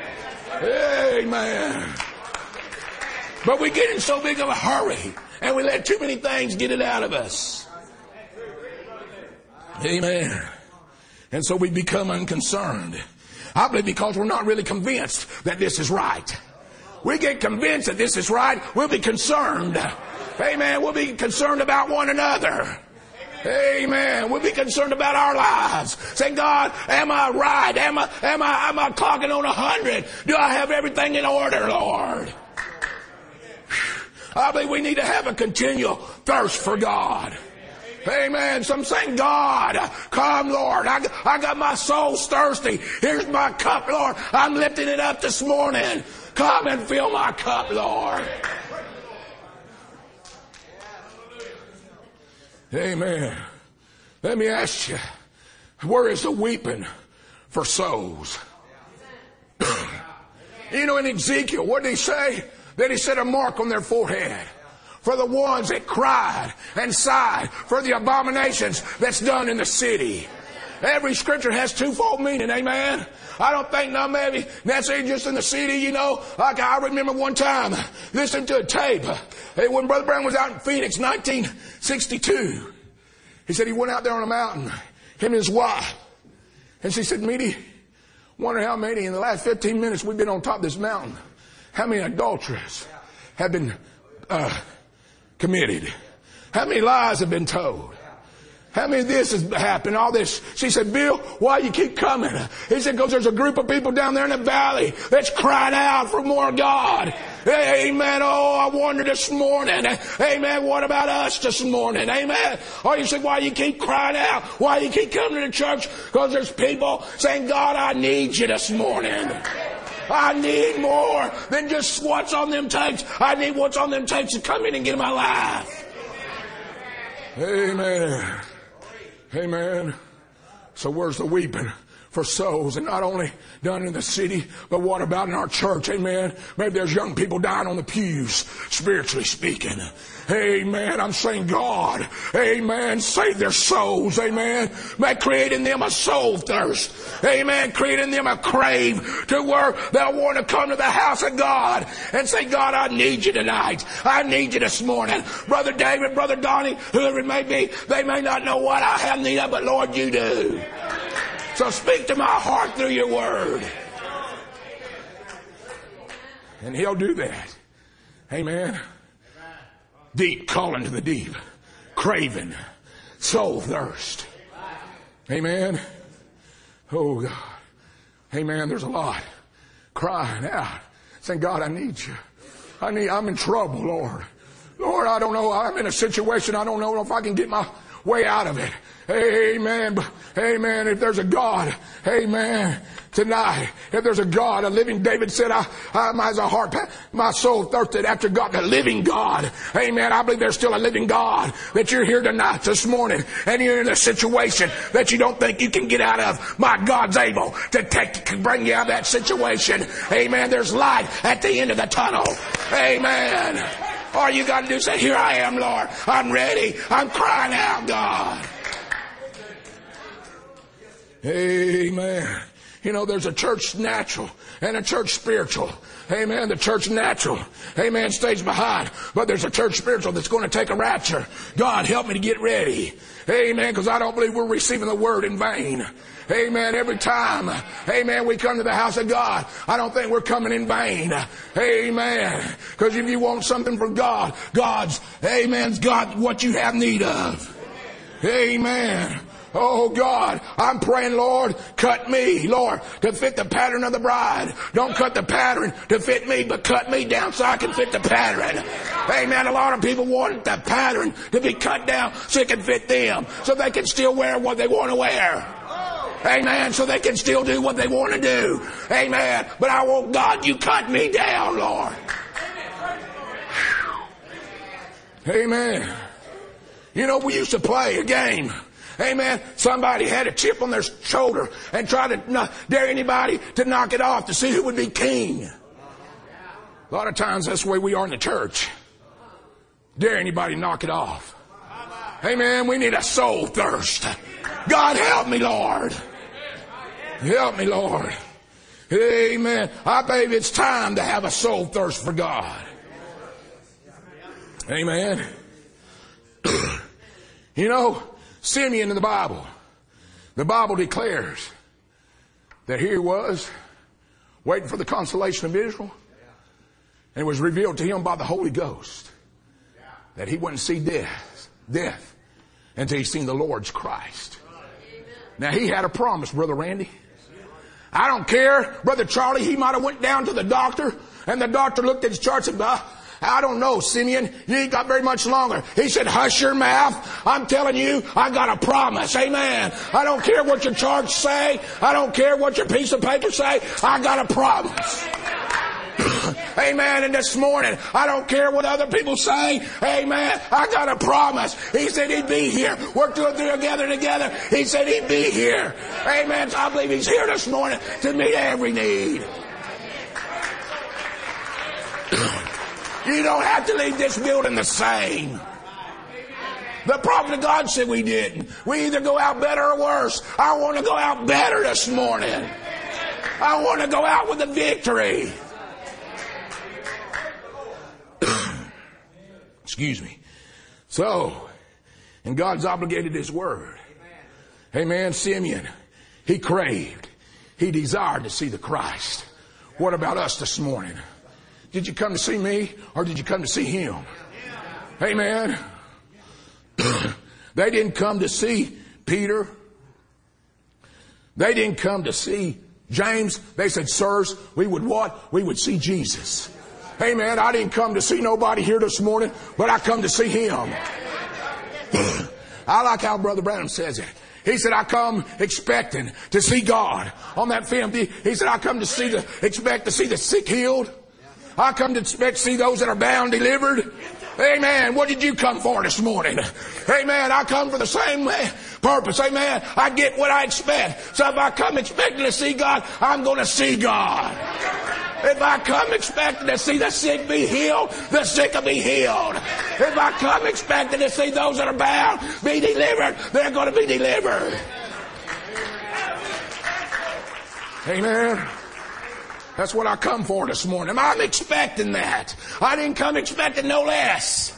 Amen. But we get in so big of a hurry and we let too many things get it out of us. Amen. And so we become unconcerned. I believe because we're not really convinced that this is right. We get convinced that this is right, we'll be concerned. Amen. We'll be concerned about one another. Amen. We'll be concerned about our lives. Saying, God, am I right? Am I, am I, am I clocking on a hundred? Do I have everything in order, Lord? I believe we need to have a continual thirst for God. Amen. Some saying, God, come, Lord. I, I got my soul thirsty. Here's my cup, Lord. I'm lifting it up this morning. Come and fill my cup, Lord. Amen. Let me ask you, where is the weeping for souls? You know, in Ezekiel, what did he say? That he set a mark on their forehead. For the ones that cried and sighed for the abominations that's done in the city. Every scripture has twofold meaning, amen? I don't think now maybe necessarily just in the city, you know. Like I remember one time listening to a tape. When Brother Brown was out in Phoenix, nineteen sixty-two. He said he went out there on a mountain, him and his wife. And she said, Meaty, wonder how many in the last fifteen minutes we've been on top of this mountain. How many adulteries have been uh, committed? How many lies have been told? How many of this has happened? All this. She said, Bill, why you keep coming? He said, because there's a group of people down there in the valley that's crying out for more God. Amen. Oh, I wonder this morning. Amen. What about us this morning? Amen. Or you say, why you keep crying out? Why you keep coming to church? Because there's people saying, God, I need you this morning. I need more than just what's on them tapes. I need what's on them tapes to come in and get in my life. Amen. Amen. So where's the weeping for souls? And not only done in the city, but what about in our church? Amen. Maybe there's young people dying on the pews, spiritually speaking. Amen. I'm saying, God, amen, save their souls. Amen. May create in them a soul thirst. Amen. Create in them a crave to where they'll want to come to the house of God and say, God, I need you tonight. I need you this morning. Brother David, Brother Donnie, whoever it may be, they may not know what I have need of, but Lord, you do. So speak to my heart through your word. And he'll do that. Amen. Deep calling to the deep. Craving. Soul thirst. Amen. Oh God. Amen. There's a lot. Crying out. Saying, God, I need you. I need, I'm in trouble, Lord. Lord, I don't know. I'm in a situation. I don't know if I can get my way out of it. Amen. Amen. If there's a God, amen. Tonight, if there's a God, a living, David said, I, I, my, a heart, my soul thirsted after God, the living God. Amen. I believe there's still a living God, that you're here tonight, this morning, and you're in a situation that you don't think you can get out of. My God's able to take, to bring you out of that situation. Amen. There's light at the end of the tunnel. Amen. All you got to do is say, here I am, Lord. I'm ready. I'm crying out, God. Amen. You know, there's a church natural and a church spiritual. Amen. The church natural, amen, stays behind. But there's a church spiritual that's going to take a rapture. God, help me to get ready. Amen. Because I don't believe we're receiving the word in vain. Amen. Every time, amen, we come to the house of God, I don't think we're coming in vain. Amen. Because if you want something from God, God's, amen's got what you have need of. Amen. Oh God, I'm praying, Lord, cut me, Lord, to fit the pattern of the bride. Don't cut the pattern to fit me, but cut me down so I can fit the pattern. Amen. A lot of people want the pattern to be cut down so it can fit them, so they can still wear what they want to wear. Amen. So they can still do what they want to do. Amen. But I want God, you cut me down, Lord. Amen. You know, we used to play a game. Amen. Somebody had a chip on their shoulder and tried to not dare anybody to knock it off to see who would be king. A lot of times that's the way we are in the church. Dare anybody knock it off. Amen. We need a soul thirst. God help me, Lord. Help me, Lord. Amen. I believe it's time to have a soul thirst for God. Amen. You know, Simeon in the Bible, the Bible declares that here he was waiting for the consolation of Israel, and it was revealed to him by the Holy Ghost that he wouldn't see death, death until he seen the Lord's Christ. Now he had a promise, Brother Randy. I don't care, Brother Charlie, he might have went down to the doctor, and the doctor looked at his charts and said, I don't know, Simeon. You ain't got very much longer. He said, hush your mouth. I'm telling you, I got a promise. Amen. I don't care what your charts say. I don't care what your piece of paper say. I got a promise. Amen. And this morning, I don't care what other people say. Amen. I got a promise. He said he'd be here. We're two or three together together. He said he'd be here. Amen. So I believe he's here this morning to meet every need. You don't have to leave this building the same. The prophet of God said we didn't. We either go out better or worse. I want to go out better this morning. I want to go out with a victory. Excuse me. So, and God's obligated his word. Amen. Simeon, he craved. He desired to see the Christ. What about us this morning? Did you come to see me or did you come to see him? Amen. They didn't come to see Peter. They didn't come to see James. They said, sirs, we would what? We would see Jesus. Hey man, I didn't come to see nobody here this morning, but I come to see him. I like how Brother Branham says it. He said, I come expecting to see God. On that film, he said, I come to see the, expect to see the sick healed. I come to expect to see those that are bound delivered. Amen. What did you come for this morning? Amen. I come for the same purpose. Amen. I get what I expect. So if I come expecting to see God, I'm going to see God. If I come expecting to see the sick be healed, the sick will be healed. If I come expecting to see those that are bound be delivered, they're going to be delivered. Amen. That's what I come for this morning. I'm expecting that. I didn't come expecting no less.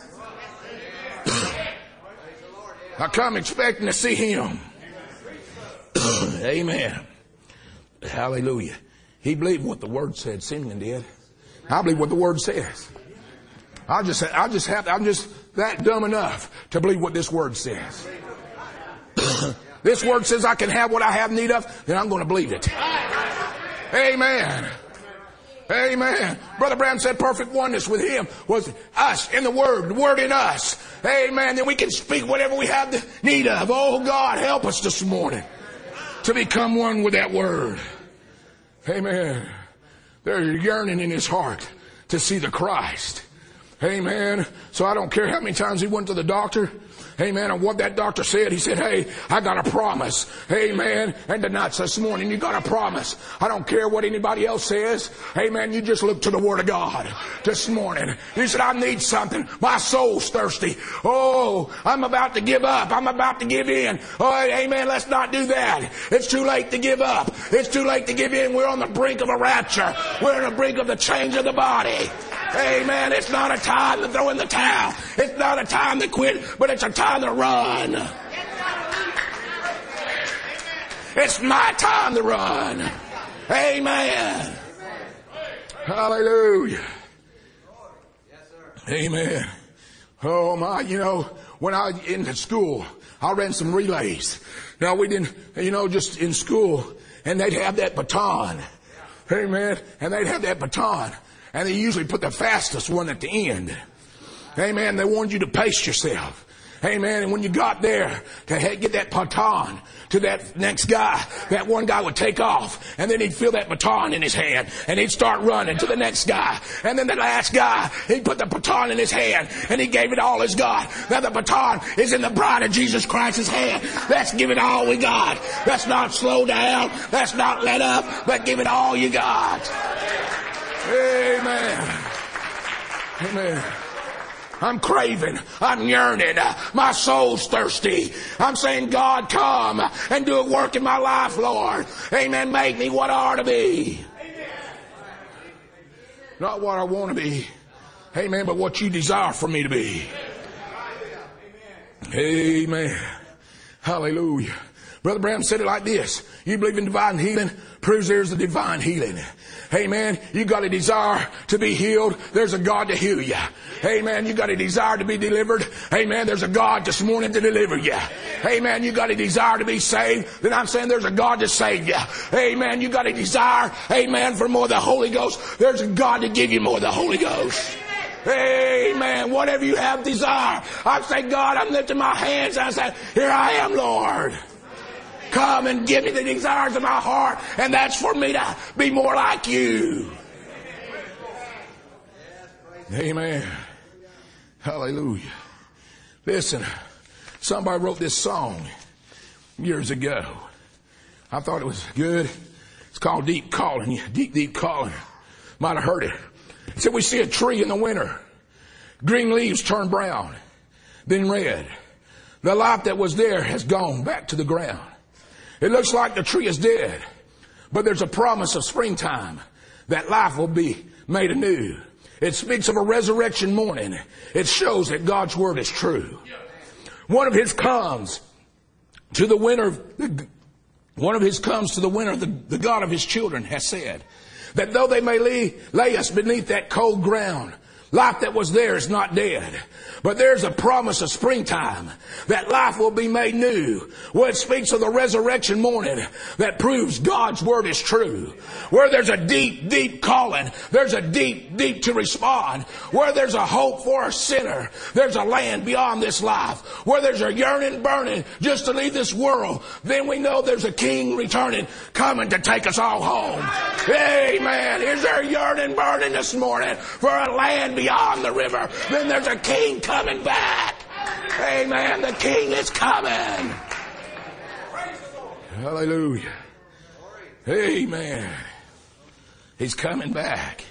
I come expecting to see him. Amen. Hallelujah. He believed what the word said. Simeon did. I believe what the word says. I just, I just have, I'm just that dumb enough to believe what this word says. This word says I can have what I have need of, then I'm going to believe it. Amen. Amen. Brother Branham said perfect oneness with him was us in the word, the word in us. Amen. Then we can speak whatever we have the need of. Oh God, help us this morning to become one with that word. Amen. There's yearning in his heart to see the Christ. Amen. So I don't care how many times he went to the doctor. Amen. And what that doctor said, he said, hey, I got a promise. Amen. And tonight, this morning, you got a promise. I don't care what anybody else says. Amen. You just look to the Word of God this morning. You said, I need something. My soul's thirsty. Oh, I'm about to give up. I'm about to give in. Oh, amen. Let's not do that. It's too late to give up. It's too late to give in. We're on the brink of a rapture. We're on the brink of the change of the body. Amen. It's not a time to throw in the towel. It's not a time to quit, but it's a time to run. It's my time to run. Amen. Hallelujah. Amen. Oh my, you know, when I was in school, I ran some relays. Now we didn't, you know, just in school, and they'd have that baton. Amen. And they'd have that baton. And they usually put the fastest one at the end. Amen. They wanted you to pace yourself. Amen. And when you got there to get that baton to that next guy, that one guy would take off, and then he'd feel that baton in his hand, and he'd start running to the next guy. And then the last guy, he'd put the baton in his hand, and he gave it all he's got. Now the baton is in the bride of Jesus Christ's hand. Let's give it all we got. Let's not slow down. Let's not let up, but give it all you got. Amen. Amen. I'm craving. I'm yearning. My soul's thirsty. I'm saying, God, come and do a work in my life, Lord. Amen. Make me what I ought to be. Not what I want to be. Amen. But what you desire for me to be. Amen. Hallelujah. Brother Branham said it like this. You believe in divine healing? Proves there's a divine healing. Amen. You got a desire to be healed. There's a God to heal you. Amen. You got a desire to be delivered. Amen. There's a God this morning to deliver you. Amen. You got a desire to be saved. Then I'm saying there's a God to save you. Amen. You got a desire. Amen. For more of the Holy Ghost. There's a God to give you more of the Holy Ghost. Amen. Whatever you have desire. I say, God, I'm lifting my hands. I say, here I am, Lord. Come and give me the desires of my heart, and that's for me to be more like you. Amen. Hallelujah. Listen, somebody wrote this song years ago. I thought it was good. It's called Deep Calling. Deep, Deep Calling. Might have heard it. It said, we see a tree in the winter. Green leaves turn brown, then red. The life that was there has gone back to the ground. It looks like the tree is dead, but there's a promise of springtime that life will be made anew. It speaks of a resurrection morning. It shows that God's word is true. One of his comes to the winter, one of his comes to the winter, the, the God of his children has said that though they may lay, lay us beneath that cold ground, Life that was there is not dead. But there's a promise of springtime that life will be made new. Where it speaks of the resurrection morning that proves God's word is true. Where there's a deep, deep calling, there's a deep, deep to respond. Where there's a hope for a sinner, there's a land beyond this life. Where there's a yearning, burning just to leave this world, then we know there's a king returning, coming to take us all home. Amen. Is there yearning, burning this morning for a land beyond the river? Then there's a king coming back. Amen. The king is coming. Hallelujah. Amen. He's coming back.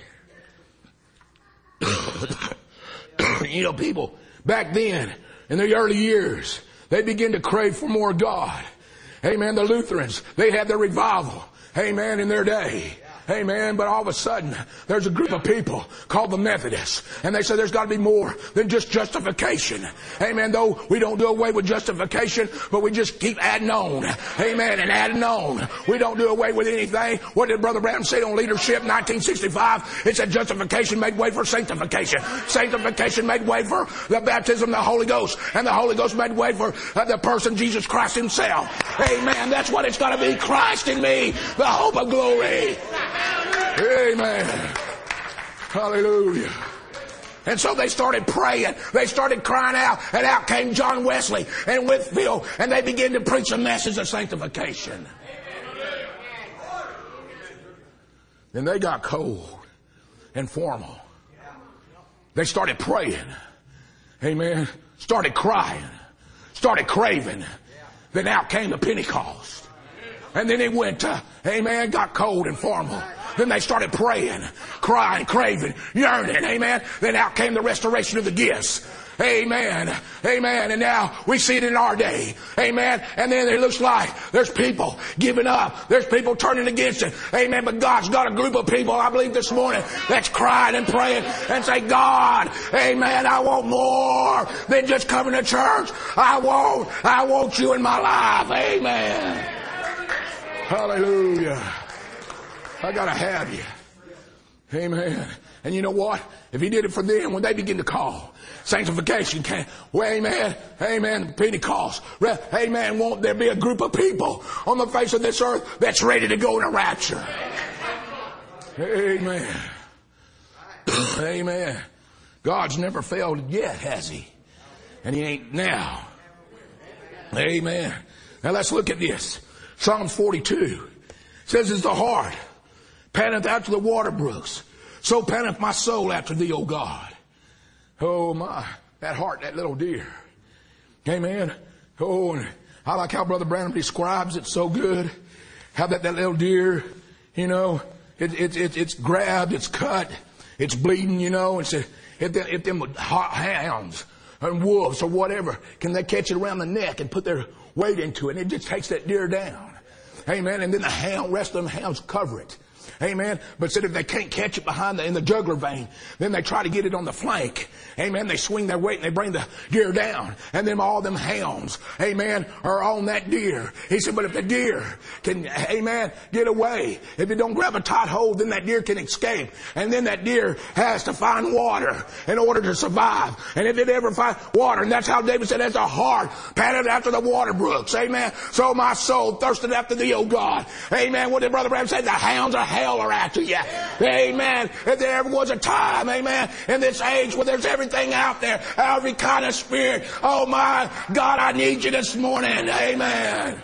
You know, people back then in the early years, they began to crave for more God. Amen. The Lutherans, they had their revival. Amen. In their day. Amen. But all of a sudden, there's a group of people called the Methodists. And they say there's got to be more than just justification. Amen. Though we don't do away with justification, but we just keep adding on. Amen. And adding on. We don't do away with anything. What did Brother Branham say on leadership nineteen sixty-five? It said justification made way for sanctification. Sanctification made way for the baptism of the Holy Ghost. And the Holy Ghost made way for uh, the person Jesus Christ himself. Amen. That's what it's got to be. Christ in me, the hope of glory. Amen. Hallelujah. And so they started praying. They started crying out. And out came John Wesley and Whitefield. And they began to preach a message of sanctification. Then they got cold and formal. They started praying. Amen. Started crying. Started craving. Then out came the Pentecost. And then it went to, amen, got cold and formal. Then they started praying, crying, craving, yearning, amen. Then out came the restoration of the gifts. Amen. Amen. And now we see it in our day. Amen. And then it looks like there's people giving up. There's people turning against it. Amen. But God's got a group of people, I believe this morning, that's crying and praying and say, God, amen, I want more than just coming to church. I want, I want you in my life. Amen. Hallelujah. I gotta have you. Amen. And you know what? If he did it for them, when they begin to call, sanctification came. Well, amen. Amen. Pentecost. Amen. Won't there be a group of people on the face of this earth that's ready to go in a rapture? Amen. Amen. God's never failed yet, has he? And he ain't now. Amen. Now let's look at this. Psalms forty-two says, as the heart panteth after the water brooks, so panteth my soul after thee, O God. Oh my, that heart, that little deer. Amen. Oh, and I like how Brother Branham describes it so good. How that, that little deer, you know, it, it, it, it's grabbed, it's cut, it's bleeding, you know. It's a, if, if them hounds and wolves or whatever, can they catch it around the neck and put their weight into it, and it just takes that deer down. Amen. And then the hound, rest of them hounds cover it. Amen. But said if they can't catch it behind the, in the jugular vein, then they try to get it on the flank. Amen. They swing their weight and they bring the deer down. And then all them hounds, amen, are on that deer. He said, but if the deer can, amen, get away, if it don't grab a tight hold, then that deer can escape. And then that deer has to find water in order to survive. And if it ever finds water, and that's how David said, as a heart panted after the water brooks. Amen. So my soul thirsted after thee, O God. Amen. What did Brother Branham say? The hounds are hell are after you. Amen. If there ever was a time, amen, in this age where there's everything out there, every kind of spirit, oh my God, I need you this morning. Amen.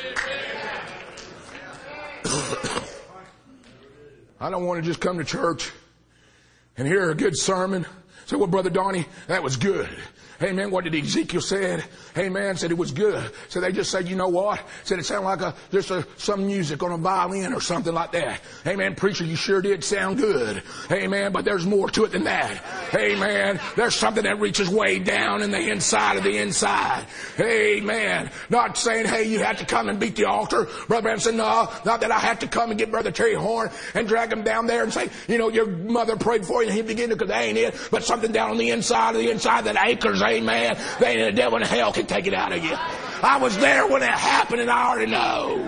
I don't want to just come to church and hear a good sermon. Say, well, Brother Donnie, that was good. Amen. What did Ezekiel said? Amen. Said it was good. So they just said, you know what? Said it sounded like a, just a, some music on a violin or something like that. Amen. Preacher, you sure did sound good. Amen. But there's more to it than that. Amen. There's something that reaches way down in the inside of the inside. Amen. Not saying, hey, you have to come and beat the altar. Brother Branham said, no, not that I have to come and get Brother Terry Horn and drag him down there and say, you know, your mother prayed for you and he began to, because that ain't it. But something down on the inside of the inside that acres, amen. They ain't the devil in hell can take it out of you. I was there when it happened and I already know.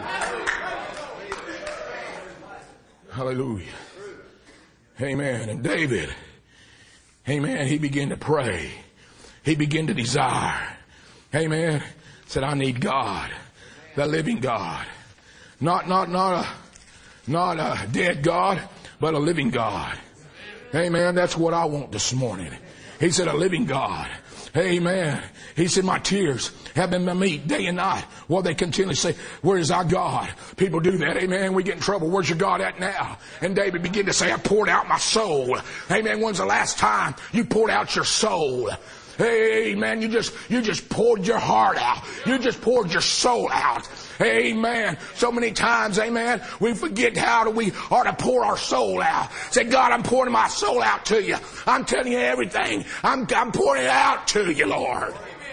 Hallelujah. Amen. And David, Amen. He began to pray. He began to desire. Amen. Said, I need God, the living God. Not, not, not a, not a dead God, but a living God. Amen. That's what I want this morning. He said, a living God. Amen. He said, my tears have been my meat day and night. Well, they continually say, where is our God? People do that. Amen. We get in trouble. Where's your God at now? And David began to say, I poured out my soul. Amen. When's the last time you poured out your soul? Amen. You just, you just poured your heart out. You just poured your soul out. Amen. So many times, amen, we forget how do we ought to pour our soul out. Say, God, I'm pouring my soul out to you. I'm telling you everything. I'm, I'm pouring it out to you, Lord.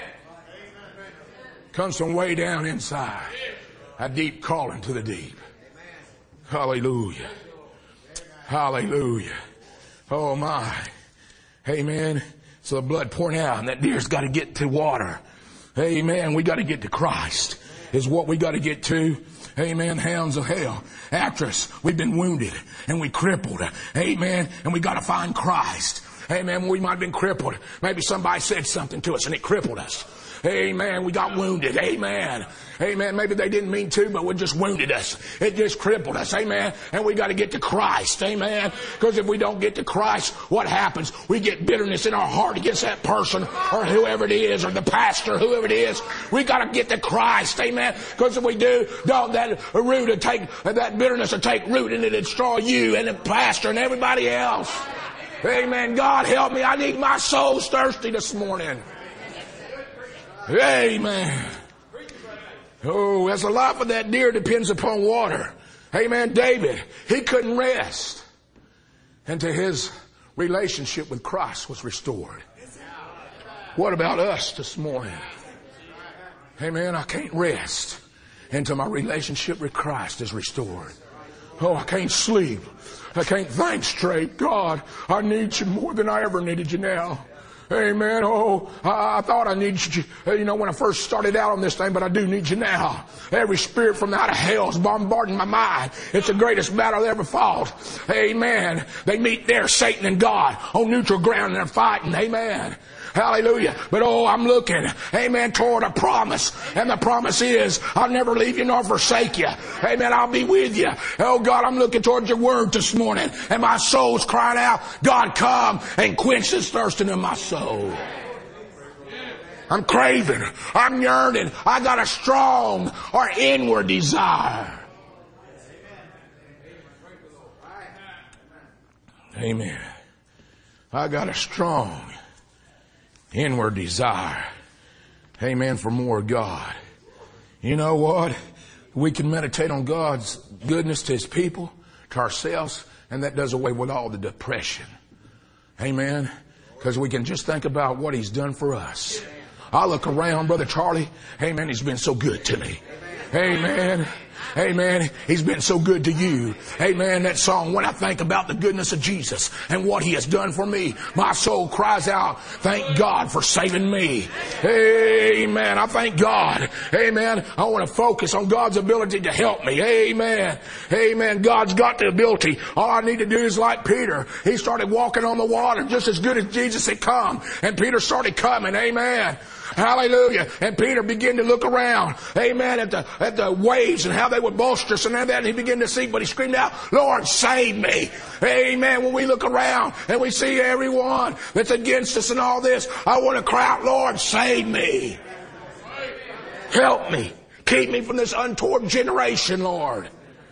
Comes from way down inside. A deep calling to the deep. Hallelujah. Hallelujah. Oh my. Amen. So the blood pouring out and that deer's got to get to water. Amen. We got to get to Christ. Is what we got to get to. Amen. Hounds of hell. After us, we've been wounded and we crippled. Amen. And we got to find Christ. Amen. We might have been crippled. Maybe somebody said something to us and it crippled us. Amen. We got wounded. Amen. Amen. Maybe they didn't mean to, but it just wounded us. It just crippled us. Amen. And we got to get to Christ. Amen. Because if we don't get to Christ, what happens? We get bitterness in our heart against that person or whoever it is or the pastor, whoever it is. We got to get to Christ. Amen. Because if we do, don't that root will take, that bitterness will take root and it'll destroy you and the pastor and everybody else. Amen. God help me. I need my soul's thirsty this morning. Amen. Oh, as the life of that deer depends upon water. Amen. David, he couldn't rest until his relationship with Christ was restored. What about us this morning? Amen. I can't rest until my relationship with Christ is restored. Oh, I can't sleep. I can't think straight. God, I need you more than I ever needed you now. Amen. Oh, I, I thought I needed you, you know, when I first started out on this thing, but I do need you now. Every spirit from out of hell is bombarding my mind. It's the greatest battle I ever fought. Amen. They meet there, Satan and God, on neutral ground, and they're fighting. Amen. Hallelujah. But oh, I'm looking, amen, toward a promise. And the promise is, I'll never leave you nor forsake you. Amen. I'll be with you. Oh God, I'm looking toward your word this morning. And my soul's crying out, God, come and quench this thirsting in my soul. I'm craving. I'm yearning. I got a strong or inward desire. Amen. I got a strong inward desire. Amen. For more of God. You know what? We can meditate on God's goodness to his people, to ourselves, and that does away with all the depression. Amen. Because we can just think about what he's done for us. I look around, Brother Charlie. Amen. He's been so good to me. Amen. Amen. He's been so good to you. Amen. That song, when I think about the goodness of Jesus and what he has done for me, my soul cries out, thank God for saving me. Amen. I thank God. Amen. I want to focus on God's ability to help me. Amen. Amen. God's got the ability. All I need to do is like Peter. He started walking on the water just as good as Jesus had come. And Peter started coming. Amen. Hallelujah. And Peter began to look around, amen, at the, at the waves and how they were boisterous and all that. And he began to sink, but he screamed out, Lord, save me. Amen. When we look around and we see everyone that's against us and all this, I want to cry out, Lord, save me. Help me. Keep me from this untoward generation, Lord.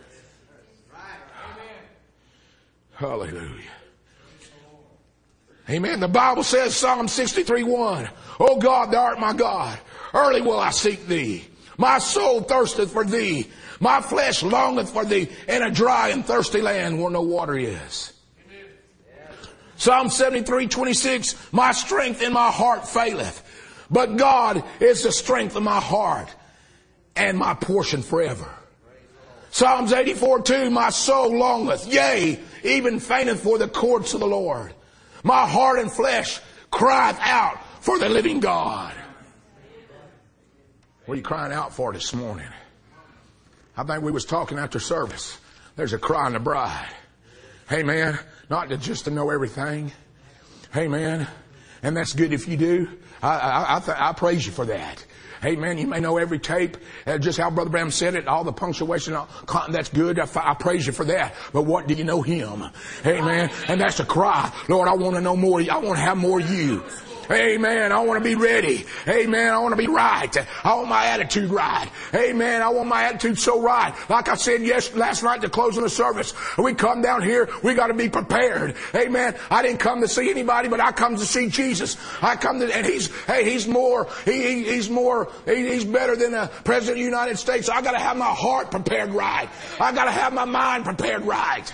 Hallelujah. Amen. The Bible says, Psalm sixty-three one, O God, thou art my God. Early will I seek thee. My soul thirsteth for thee. My flesh longeth for thee in a dry and thirsty land where no water is. Amen. Psalm seventy-three twenty-six, my strength in my heart faileth. But God is the strength of my heart and my portion forever. Psalms eighty-four two, my soul longeth, yea, even fainteth for the courts of the Lord. My heart and flesh crieth out for the living God. What are you crying out for this morning? I think we was talking after service. There's a cry in the bride. Hey man, not to just to know everything. Amen. And that's good if you do. I, I, I, th- I praise you for that. Amen. You may know every tape, uh, just how Brother Branham said it, all the punctuation, all, that's good. I, I praise you for that. But what do you know Him? Amen. And that's a cry. Lord, I want to know more. I want to have more of you. Amen. I want to be ready. Amen. I want to be right. I want my attitude right. Amen. I want my attitude so right. Like I said yes, last night to closing the service, we come down here, we got to be prepared. Amen. I didn't come to see anybody, but I come to see Jesus. I come to, and He's, hey, He's more, he, he, He's more, he, He's better than the President of the United States. So I got to have my heart prepared right. I got to have my mind prepared right.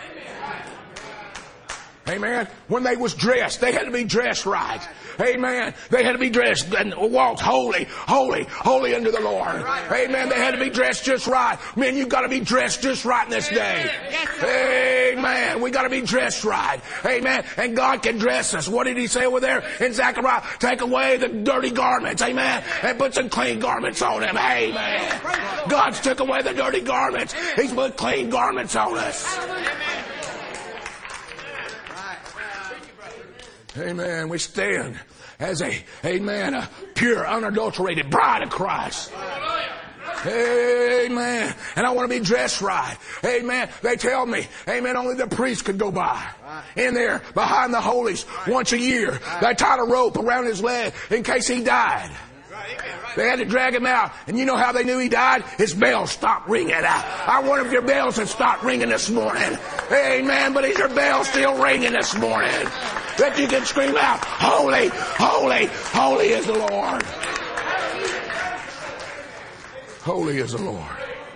Amen. When they was dressed, they had to be dressed right. Amen. They had to be dressed and walked holy, holy, holy unto the Lord. Amen. They had to be dressed just right. Men, you've got to be dressed just right in this day. Amen. We got to be dressed right. Amen. And God can dress us. What did He say over there in Zechariah? Take away the dirty garments. Amen. And put some clean garments on them. Amen. God's took away the dirty garments. He's put clean garments on us. Amen. We stand as a, amen, a pure, unadulterated bride of Christ. Amen. And I want to be dressed right. Amen. They tell me, amen, only the priest could go by. In there, behind the holies, once a year. They tied a rope around his leg in case he died. They had to drag him out. And you know how they knew he died? His bells stopped ringing. I, I wonder if your bells have stopped ringing this morning. Amen. But is your bell still ringing this morning? That you can scream out, holy, holy, holy is the Lord. Holy is the Lord.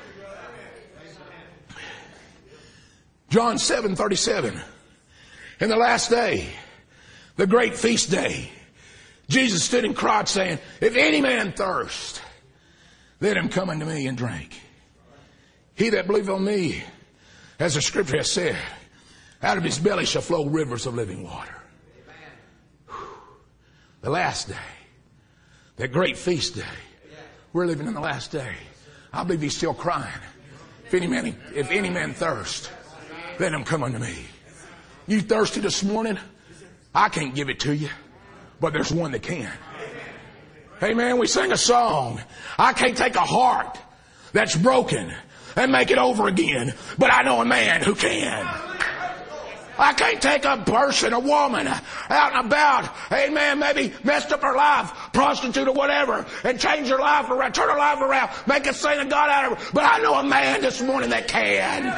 John seven thirty-seven. In the last day, the great feast day, Jesus stood and cried, saying, if any man thirst, let him come unto me and drink. He that believeth on me, as the scripture has said, out of his belly shall flow rivers of living water. Whew. The last day, that great feast day. We're living in the last day. I believe He's still crying. If any man, if any man thirst, let him come unto me. You thirsty this morning? I can't give it to you. But there's one that can. Amen. We sing a song. I can't take a heart that's broken and make it over again. But I know a man who can. I can't take a person, a woman, out and about, amen, maybe messed up her life, prostitute or whatever, and change her life around, turn her life around, make a saint of God out of her. But I know a man this morning that can.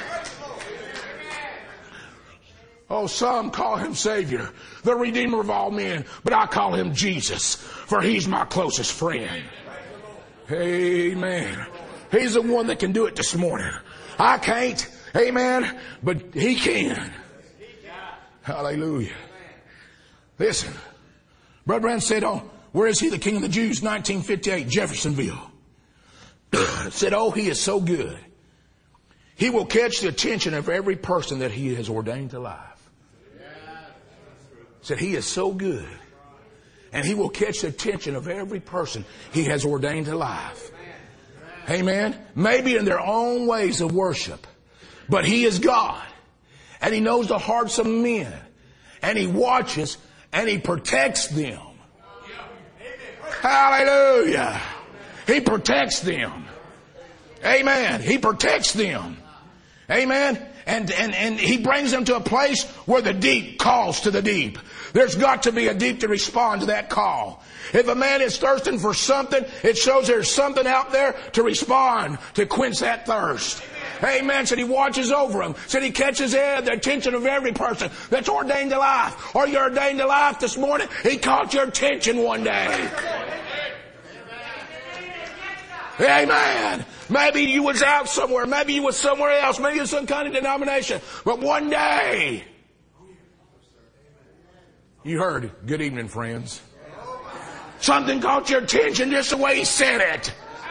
Oh, some call Him Savior, the Redeemer of all men, but I call Him Jesus, for He's my closest friend. Amen. He's the one that can do it this morning. I can't, amen, but He can. Hallelujah. Listen, Brother Branham said, oh, where is He, the King of the Jews? nineteen fifty-eight, Jeffersonville. Said, oh, He is so good. He will catch the attention of every person that He has ordained to life. Said He is so good. And He will catch the attention of every person He has ordained to life. Amen. Maybe in their own ways of worship. But He is God. And He knows the hearts of men. And He watches and He protects them. Hallelujah. He protects them. Amen. He protects them. Amen. And, and, and He brings them to a place where the deep calls to the deep. There's got to be a deep to respond to that call. If a man is thirsting for something, it shows there's something out there to respond, to quench that thirst. Amen. Said He watches over them. Said He catches the attention of every person that's ordained to life. Are you ordained to life this morning? He caught your attention one day. Amen. Maybe you was out somewhere. Maybe you was somewhere else. Maybe you was some kind of denomination. But one day, you heard, good evening, friends. Something caught your attention just the way He said it.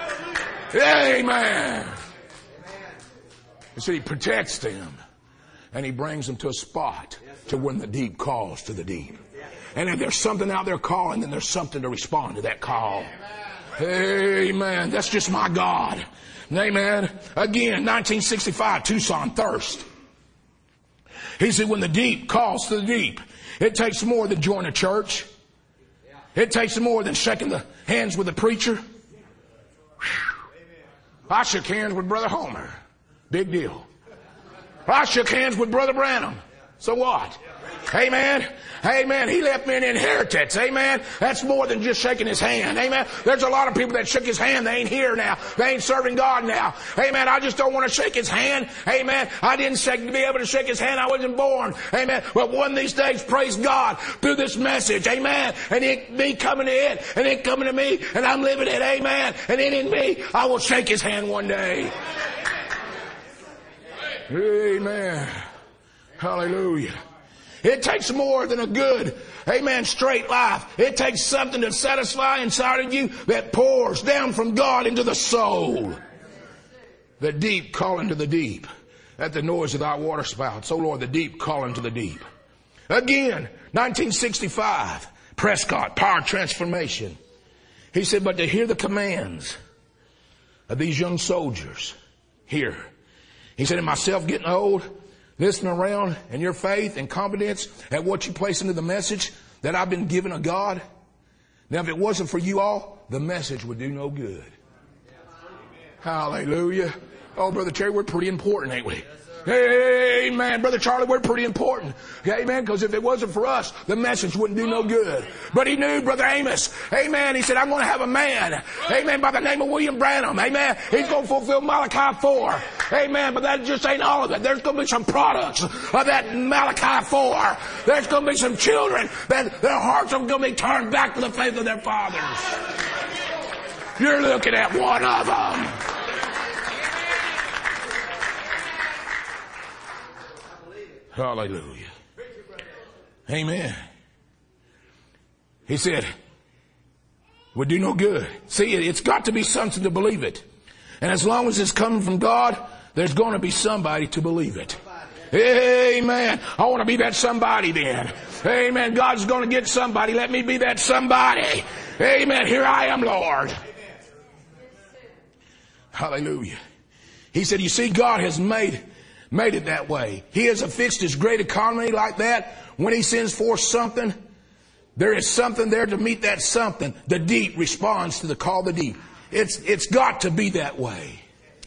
Amen. You see, He protects them. And He brings them to a spot to when the deep calls to the deep. And if there's something out there calling, then there's something to respond to that call. Amen. That's just my God. Amen. Again, nineteen sixty-five, Tucson, thirst. He said, when the deep calls to the deep, It takes more than joining a church. It takes more than shaking the hands with the preacher. I shook hands with Brother Homer. Big deal. I shook hands with Brother Branham. So what? Amen. Amen. He left me an inheritance. Amen. That's more than just shaking his hand. Amen. There's a lot of people that shook his hand. They ain't here now. They ain't serving God now. Amen. I just don't want to shake his hand. Amen. I didn't shake, be able to shake his hand. I wasn't born. Amen. But one of these days, praise God, through this message. Amen. And it, me coming to it, and it coming to me, and I'm living it. Amen. And it in me, I will shake his hand one day. Amen. Hallelujah. It takes more than a good, amen, straight life. It takes something to satisfy inside of you that pours down from God into the soul. The deep calling to the deep at the noise of thy water spouts. Oh Lord, the deep calling to the deep. Again, nineteen sixty-five, Prescott, power transformation. He said, but to hear the commands of these young soldiers here. He said, and myself getting old, listening around and your faith and confidence at what you place into the message that I've been given of God. Now, if it wasn't for you all, the message would do no good. Hallelujah. Oh, Brother Terry, we're pretty important, ain't we? Amen. Brother Charlie, we're pretty important. Amen. Because if it wasn't for us, the message wouldn't do no good. But he knew, Brother Amos. Amen. He said, I'm going to have a man. Amen. By the name of William Branham. Amen. He's going to fulfill Malachi four. Amen. But that just ain't all of it. There's going to be some products of that Malachi four. There's going to be some children that their hearts are going to be turned back to the faith of their fathers. You're looking at one of them. Hallelujah. Amen. He said, would do no good. See, it's got to be something to believe it. And as long as it's coming from God, there's going to be somebody to believe it. Amen. I want to be that somebody then. Amen. God's going to get somebody. Let me be that somebody. Amen. Here I am, Lord. Hallelujah. He said, you see, God has made Made it that way. He has affixed his great economy like that. When he sends forth something, there is something there to meet that something. The deep responds to the call of the deep. It's, it's got to be that way.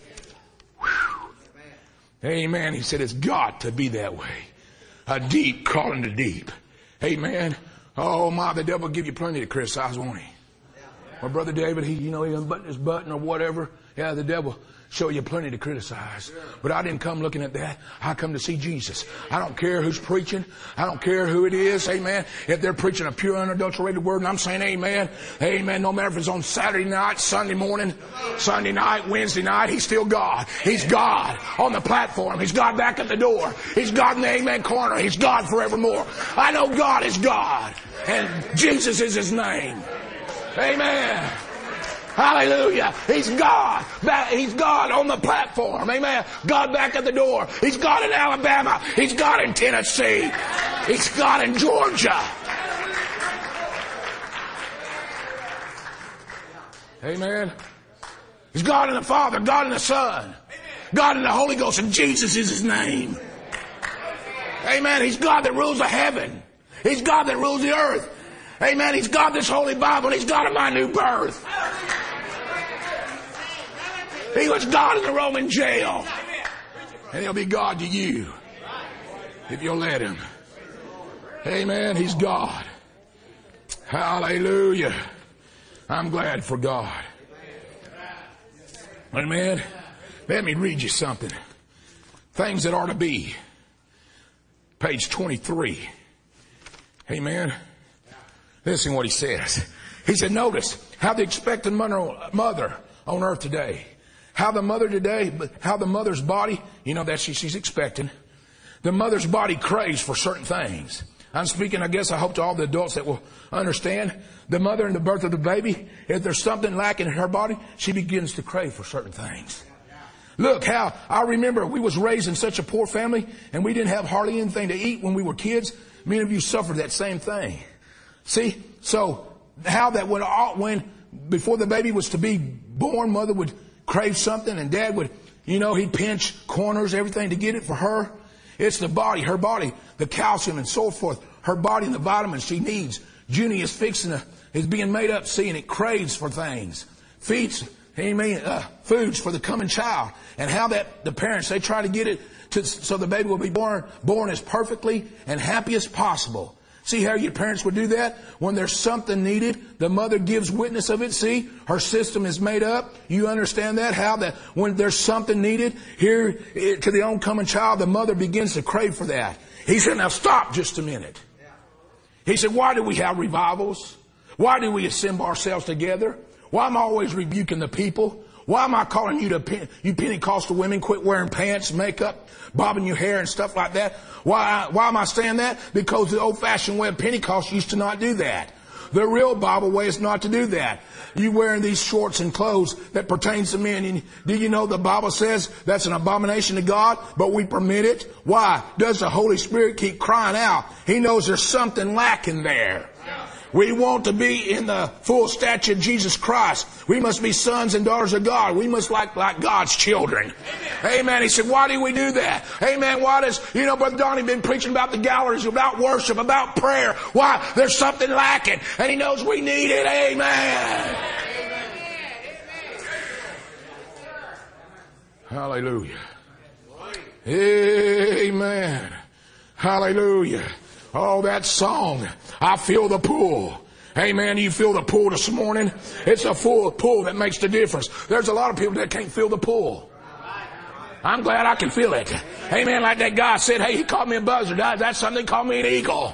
Whew. Amen. He said it's got to be that way. A deep calling to deep. Amen. Oh my, the devil will give you plenty to criticize, won't he? Well, Brother David, he, you know, he unbuttoned his button or whatever. Yeah, the devil show you plenty to criticize. But I didn't come looking at that. I come to see Jesus. I don't care who's preaching. I don't care who it is. Amen. If they're preaching a pure, unadulterated word, and I'm saying amen. Amen. No matter if it's on Saturday night, Sunday morning, Sunday night, Wednesday night, he's still God. He's God on the platform. He's God back at the door. He's God in the amen corner. He's God forevermore. I know God is God. And Jesus is his name. Amen. Hallelujah. He's God. He's God on the platform. Amen. God back at the door. He's God in Alabama. He's God in Tennessee. He's God in Georgia. Amen. He's God in the Father, God in the Son, God in the Holy Ghost, and Jesus is his name. Amen. He's God that rules the heaven. He's God that rules the earth. Amen. He's God this Holy Bible. He's God of my new birth. He was God in the Roman jail. And he'll be God to you if you'll let him. Amen. He's God. Hallelujah. I'm glad for God. Amen. Let me read you something. Things that are to be. Page twenty-three. Amen. Listen what he says. He said, notice how the expectant mother on earth today, how the mother today, how the mother's body, you know, that she, she's expecting. The mother's body craves for certain things. I'm speaking, I guess, I hope to all the adults that will understand. The mother in the birth of the baby, if there's something lacking in her body, she begins to crave for certain things. Look how, I remember we was raised in such a poor family and we didn't have hardly anything to eat when we were kids. Many of you suffered that same thing. See, so how that would, when, before the baby was to be born, mother would crave something and dad would, you know, he'd pinch corners, everything to get it for her. It's the body, her body, the calcium and so forth. her body and the vitamins she needs. Junie is fixing to, is being made up, seeing it craves for things. Feeds, amen, uh, foods for the coming child. And how that the parents, they try to get it to, so the baby will be born, born as perfectly and happy as possible. See how your parents would do that? When there's something needed, the mother gives witness of it. See, her system is made up. You understand that? How that when there's something needed, here to the oncoming child, the mother begins to crave for that. He said, now stop just a minute. He said, why do we have revivals? Why do we assemble ourselves together? Why am I always rebuking the people? Why am I calling you to, you Pentecostal women, quit wearing pants, makeup, bobbing your hair and stuff like that? Why, why am I saying that? Because the old-fashioned way of Pentecost used to not do that. The real Bible way is not to do that. You wearing these shorts and clothes that pertains to men. And do you know the Bible says that's an abomination to God, but we permit it? Why? Does the Holy Spirit keep crying out? He knows there's something lacking there. We want to be in the full stature of Jesus Christ. We must be sons and daughters of God. We must like, like God's children. Amen. Amen. He said, why do we do that? Amen. Why does, you know, Brother Donnie been preaching about the galleries, about worship, about prayer. Why? There's something lacking. And he knows we need it. Amen. Hallelujah. Amen. Hallelujah. Oh, that song, I feel the pull. Amen. You feel the pull this morning? It's a full pull that makes the difference. There's a lot of people that can't feel the pull. I'm glad I can feel it. Amen. Like that guy said, hey, he called me a buzzard. That's something. He called me an eagle.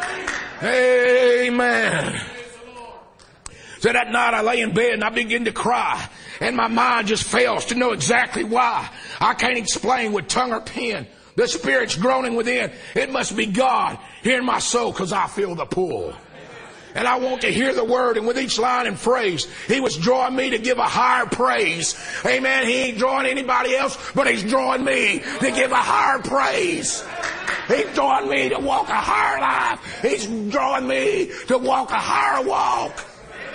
Amen. So that night I lay in bed and I began to cry. And my mind just fails to know exactly why. I can't explain with tongue or pen. The Spirit's groaning within. It must be God here in my soul because I feel the pull. And I want to hear the word. And with each line and phrase, He was drawing me to give a higher praise. Amen. He ain't drawing anybody else, but He's drawing me to give a higher praise. He's drawing me to walk a higher life. He's drawing me to walk a higher walk.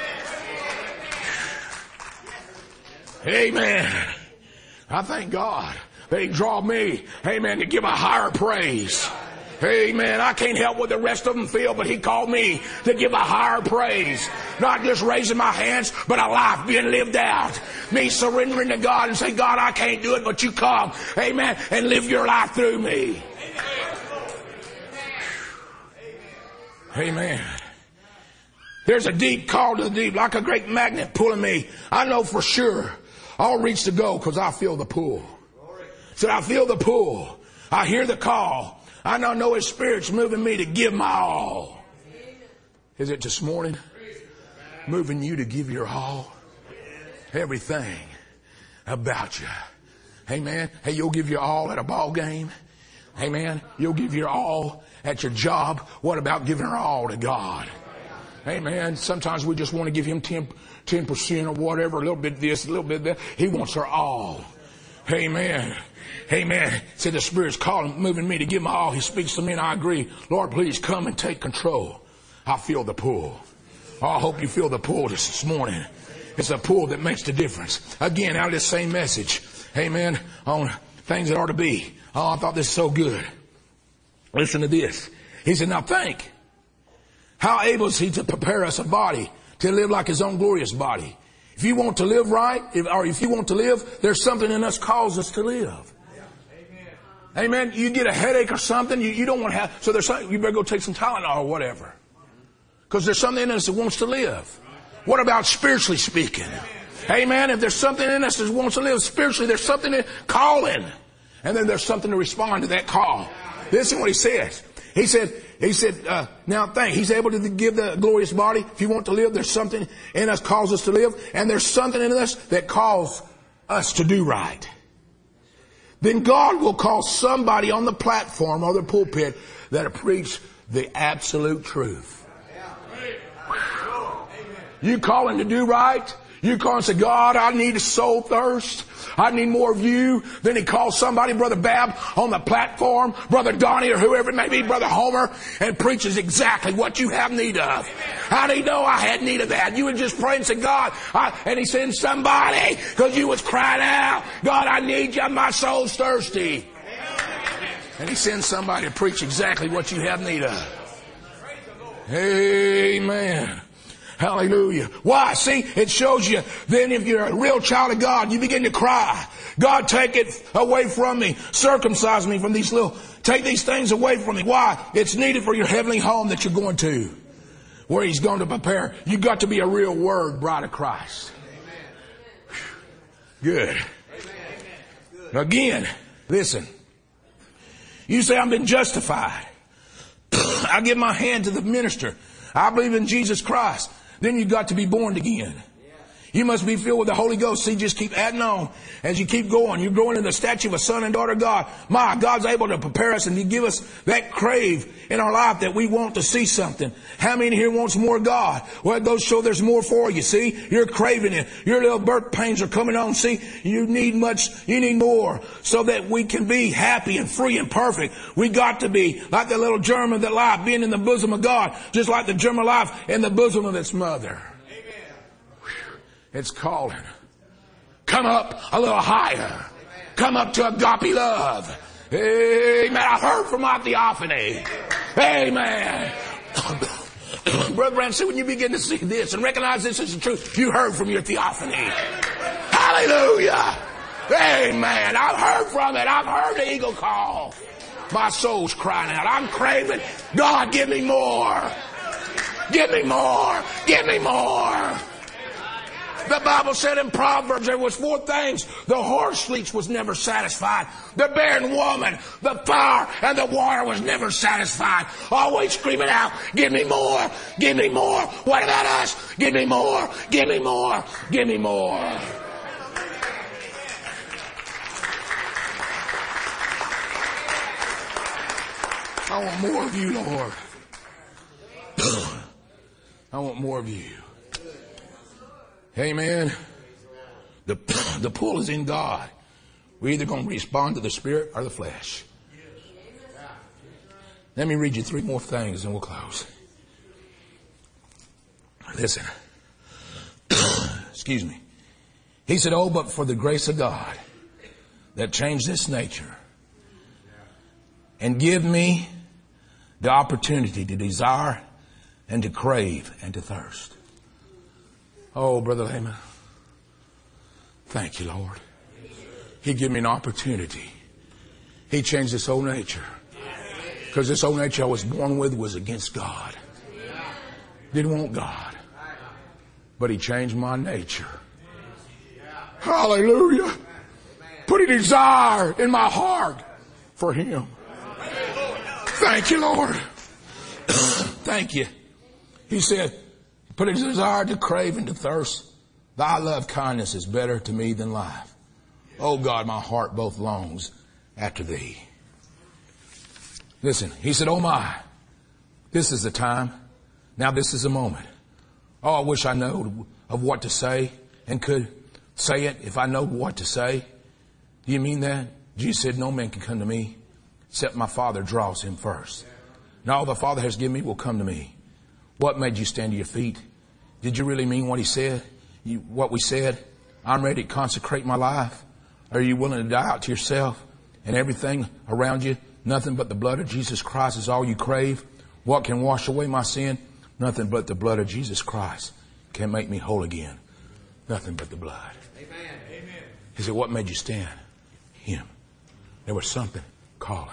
Amen. I thank God. They draw me, amen, to give a higher praise. Amen. I can't help what the rest of them feel, but He called me to give a higher praise. Not just raising my hands, but a life being lived out. Me surrendering to God and say, God, I can't do it, but You come, amen, and live Your life through me. Amen. There's a deep call to the deep, like a great magnet pulling me. I know for sure I'll reach the goal because I feel the pull. So I feel the pull. I hear the call. I now know His Spirit's moving me to give my all. Is it this morning? Moving you to give your all? Everything about you. Amen. Hey, you'll give your all at a ball game. Amen. You'll give your all at your job. What about giving her all to God? Amen. Sometimes we just want to give Him ten percent or whatever, a little bit this, a little bit that. He wants her all. Amen. Amen. Said the Spirit's calling, moving me to give my all. He speaks to me and I agree. Lord, please come and take control. I feel the pull. Oh, I hope you feel the pull this morning. It's a pull that makes the difference. Again, out of this same message. Amen. On things that are to be. Oh, I thought this was so good. Listen to this. He said, now think. How able is He to prepare us a body to live like His own glorious body? If you want to live right, if, or if you want to live, there's something in us calls us to live. Yeah. Amen. You get a headache or something, you, you don't want to have, so there's something, you better go take some Tylenol or whatever. Because there's something in us that wants to live. What about spiritually speaking? Amen. If there's something in us that wants to live spiritually, there's something in calling. And then there's something to respond to that call. This is what He says. He said, He said, uh, now think, He's able to give the glorious body. If you want to live, there's something in us calls us to live. And there's something in us that calls us to do right. Then God will call somebody on the platform or the pulpit that'll preach the absolute truth. You call him to do right. You call and say, God, I need a soul thirst. I need more of You. Then he calls somebody, Brother Bab, on the platform, Brother Donnie or whoever it may be, Brother Homer, and preaches exactly what you have need of. How do you know I had need of that? You would just pray and say, God, I, and He sends somebody because you was crying out, God, I need You. My soul's thirsty. And He sends somebody to preach exactly what you have need of. Amen. Hallelujah. Why? See, it shows you then if you're a real child of God, you begin to cry. God, take it away from me. Circumcise me from these little, take these things away from me. Why? It's needed for your heavenly home that you're going to, where He's going to prepare. You've got to be a real word bride of Christ. Good. Again, listen. You say, I've been justified. I give my hand to the minister. I believe in Jesus Christ. Then you've got to be born again. You must be filled with the Holy Ghost. See, just keep adding on as you keep going. You're growing in the stature of a son and daughter of God. My, God's able to prepare us and He give us that crave in our life that we want to see something. How many here wants more God? Well, it goes to show there's more for you. See, you're craving it. Your little birth pains are coming on. See, you need much, you need more so that we can be happy and free and perfect. We got to be like the little germ of that life being in the bosom of God, just like the germ of life in the bosom of its mother. It's calling. Come up a little higher. Come up to agape love. Amen. I heard from my theophany. Amen. Brother Branson, when you begin to see this and recognize this is the truth, you heard from your theophany. Hallelujah. Amen. I've heard from it. I've heard the eagle call. My soul's crying out. I'm craving. God, give me more. Give me more. Give me more. The Bible said in Proverbs there was four things. The horse leech was never satisfied. The barren woman, the fire, and the water was never satisfied. Always screaming out, give me more, give me more. What about us? Give me more, give me more, give me more. I want more of you, Lord. I want more of you. Amen. The, the pull is in God. We're either going to respond to the Spirit or the flesh. Let me read you three more things and we'll close. Listen. Excuse me. He said, oh, but for the grace of God that changed this nature and give me the opportunity to desire and to crave and to thirst. Oh, Brother Lehman, thank you, Lord. He gave me an opportunity. He changed this old nature. Because this old nature I was born with was against God. Didn't want God. But He changed my nature. Hallelujah. Put a desire in my heart for Him. Thank you, Lord. Thank you. He said, put a desire to crave and to thirst. Thy love kindness is better to me than life. Oh God, my heart both longs after Thee. Listen, he said, oh my, this is the time. Now this is the moment. Oh, I wish I knew of what to say and could say it if I know what to say. Do you mean that? Jesus said, no man can come to me except my Father draws him first. And all the Father has given me will come to me. What made you stand to your feet? Did you really mean what He said? You, what we said? I'm ready to consecrate my life. Are you willing to die out to yourself and everything around you? Nothing but the blood of Jesus Christ is all you crave. What can wash away my sin? Nothing but the blood of Jesus Christ can make me whole again. Nothing but the blood. Amen. Amen. He said, what made you stand? Him. There was something calling.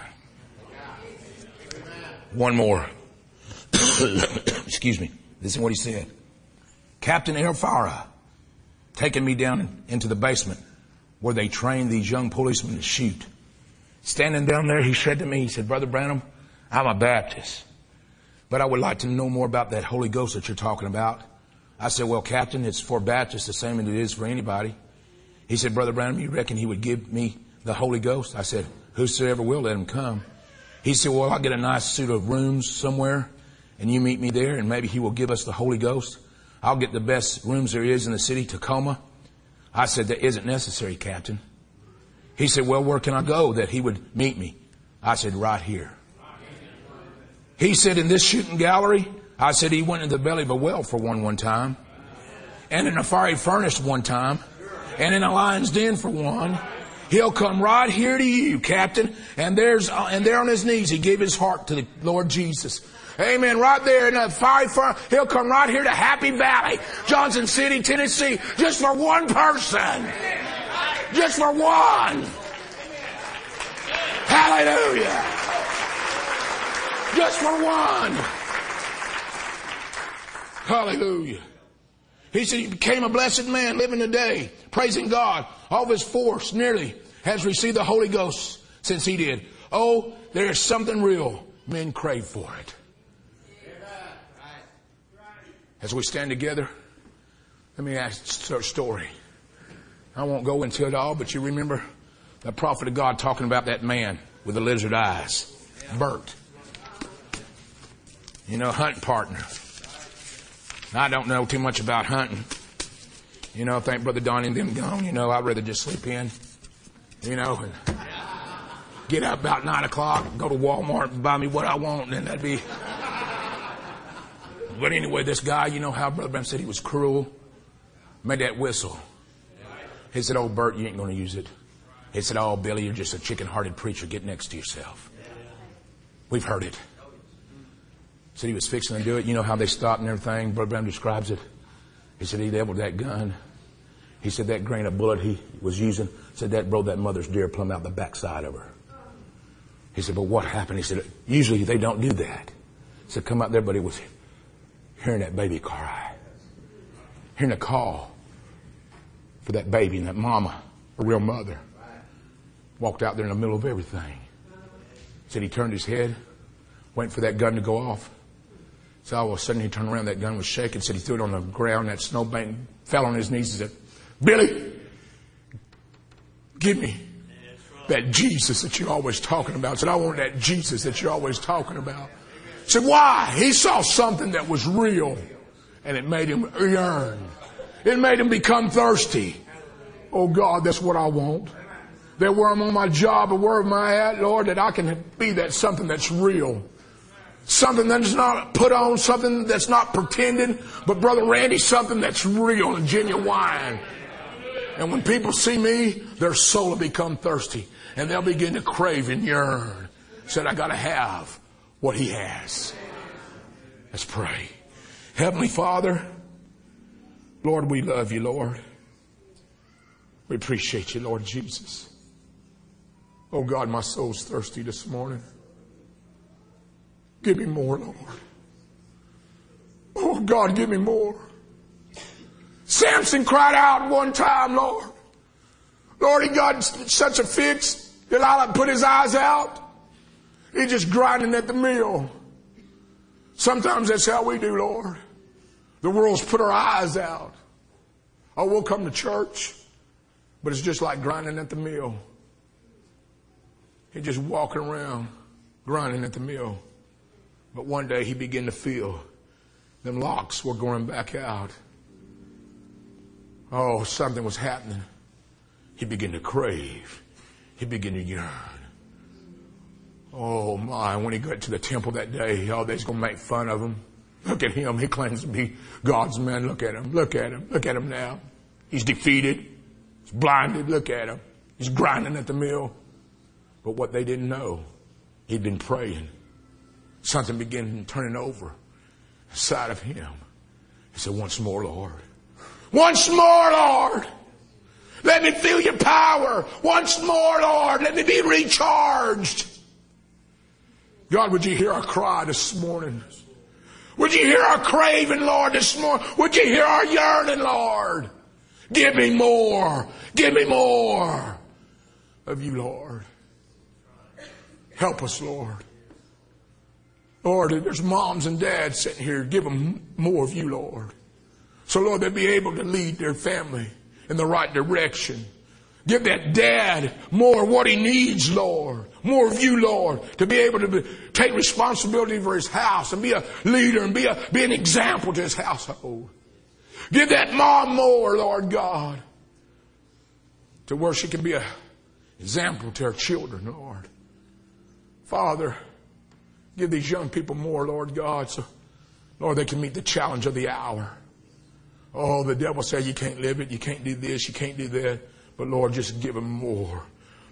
One more. Excuse me. Listen to what he said. Captain Elfara taking me down into the basement where they train these young policemen to shoot. Standing down there, he said to me, he said, Brother Branham, I'm a Baptist, but I would like to know more about that Holy Ghost that you're talking about. I said, well, Captain, it's for Baptists the same as it is for anybody. He said, Brother Branham, you reckon He would give me the Holy Ghost? I said, whosoever will, let him come. He said, well, I'll get a nice suite of rooms somewhere and you meet me there and maybe He will give us the Holy Ghost. I'll get the best rooms there is in the city, Tacoma. I said, that isn't necessary, Captain. He said, well, where can I go that He would meet me? I said, right here. He said, in this shooting gallery. I said, he went in the belly of a whale for one one time. And in a fiery furnace one time. And in a lion's den for one. He'll come right here to you, Captain. And there's, uh, and there on his knees, he gave his heart to the Lord Jesus. Amen. Right there in the fiery furnace. He'll come right here to Happy Valley, Johnson City, Tennessee, just for one person. Just for one. Hallelujah. Just for one. Hallelujah. He said he became a blessed man living today, praising God. All of his force nearly has received the Holy Ghost since he did. Oh, there is something real. Men crave for it. As we stand together, let me ask a story. I won't go into it all, but you remember the prophet of God talking about that man with the lizard eyes, Bert. You know, hunting partner. I don't know too much about hunting. You know, thank Brother Donnie and them gone. You know, I'd rather just sleep in. You know, and get up about nine o'clock, go to Walmart and buy me what I want, and then that'd be. But anyway, this guy, you know how Brother Branham said he was cruel? Made that whistle. He said, oh, Bert, you ain't going to use it. He said, oh, Billy, you're just a chicken-hearted preacher. Get next to yourself. We've heard it. Said he was fixing to do it. You know how they stopped and everything? Brother Branham describes it. He said he leveled that gun. He said that grain of bullet he was using, said that rode that mother's deer plumb out the backside of her. He said, but what happened? He said, usually they don't do that. He said, come out there, but he was hearing that baby cry. Hearing a call for that baby and that mama, a real mother. Walked out there in the middle of everything. Said he turned his head, went for that gun to go off. So all of a sudden he turned around, that gun was shaking. Said he threw it on the ground, that snowbank, fell on his knees and said, Billy, give me that Jesus that you're always talking about. Said, I want that Jesus that you're always talking about. Said, why? He saw something that was real and it made him yearn. It made him become thirsty. Oh God, that's what I want. That where I'm on my job or where am I at, Lord, that I can be that something that's real. Something that's not put on, something that's not pretending, but Brother Randy, something that's real and genuine. And when people see me, their soul will become thirsty and they'll begin to crave and yearn. Said, I got to have what he has. Let's pray. Heavenly Father, Lord, we love you, Lord. We appreciate you, Lord Jesus. Oh God, my soul's thirsty this morning. Give me more, Lord. Oh God, give me more. Samson cried out one time, Lord. Lord, he got such a fix. Delilah put his eyes out. He just grinding at the mill. Sometimes that's how we do, Lord. The world's put our eyes out. Oh, we'll come to church, but it's just like grinding at the mill. He just walking around, grinding at the mill. But one day he began to feel them locks were going back out. Oh, something was happening. He began to crave. He began to yearn. Oh my, when he got to the temple that day, oh, they's going to make fun of him. Look at him. He claims to be God's man. Look at him. Look at him. Look at him now. He's defeated. He's blinded. Look at him. He's grinding at the mill. But what they didn't know, he'd been praying. Something began turning over inside of him. He said, once more, Lord. Once more, Lord. Let me feel your power. Once more, Lord. Let me be recharged. God, would you hear our cry this morning? Would you hear our craving, Lord, this morning? Would you hear our yearning, Lord? Give me more. Give me more of you, Lord. Help us, Lord. Lord, there's moms and dads sitting here. Give them more of you, Lord. So, Lord, they'll be able to lead their family in the right direction. Give that dad more of what he needs, Lord. More of you, Lord, to be able to be, take responsibility for his house and be a leader and be, a, be an example to his household. Give that mom more, Lord God, to where she can be an example to her children, Lord. Father, give these young people more, Lord God, so, Lord, they can meet the challenge of the hour. Oh, the devil said you can't live it, you can't do this, you can't do that. But Lord, just give them more.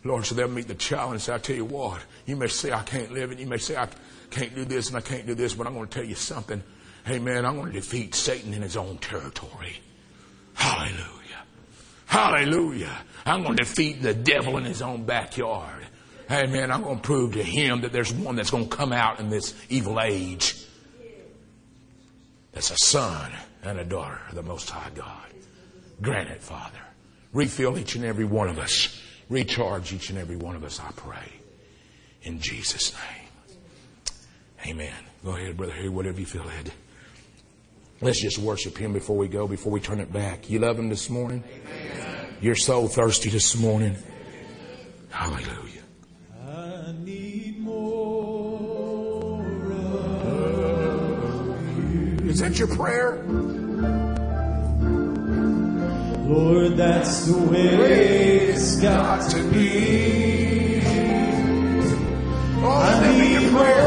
Lord, so they'll meet the challenge. So I tell you what, you may say I can't live it. You may say I can't do this and I can't do this, but I'm going to tell you something. Hey man, I'm going to defeat Satan in his own territory. Hallelujah. Hallelujah. I'm going to defeat the devil in his own backyard. Hey man, I'm going to prove to him that there's one that's going to come out in this evil age. That's a son and a daughter of the Most High God. Grant it, Father. Refill each and every one of us. Recharge each and every one of us, I pray. In Jesus' name. Amen. Go ahead, Brother Harry, whatever you feel led. Let's just worship him before we go, before we turn it back. You love him this morning? Amen. You're so thirsty this morning. Hallelujah. I need more of you. Is that your prayer? Lord, that's the way it's got to be. Oh, let that be your prayer.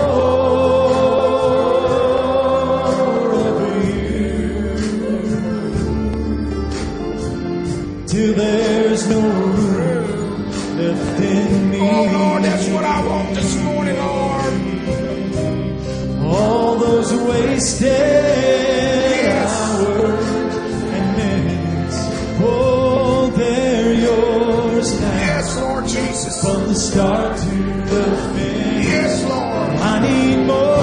Till there's no room left in me. Oh Lord, that's what I want this morning, Lord. All those wasted yes. hours and minutes, oh, they're yours now. Yes, Lord Jesus. From the start to the finish. Yes, Lord. I need more.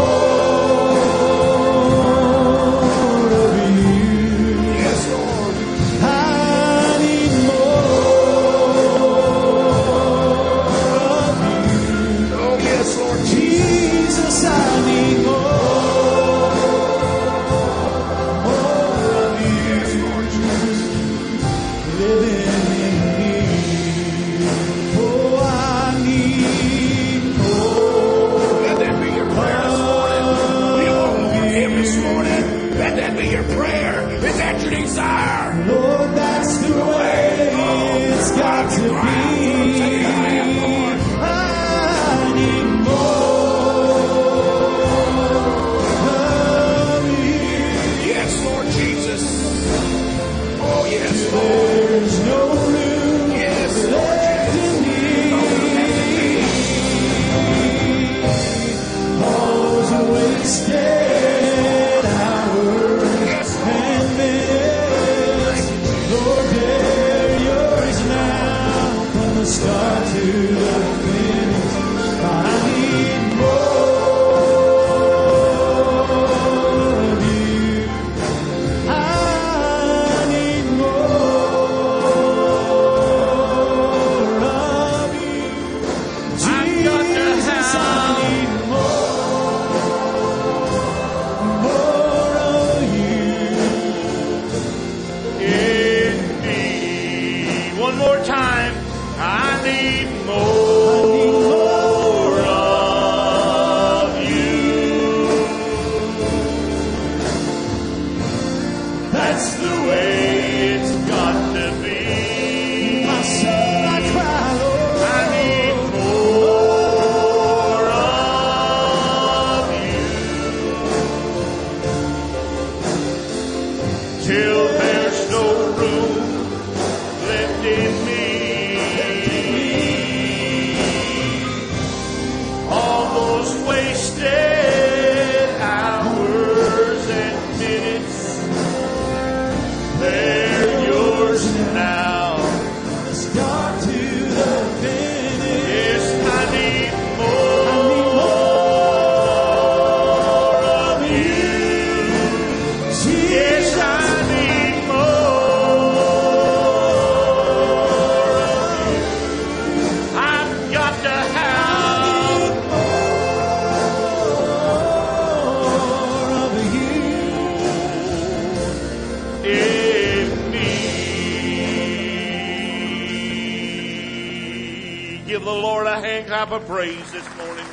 Of praise this morning.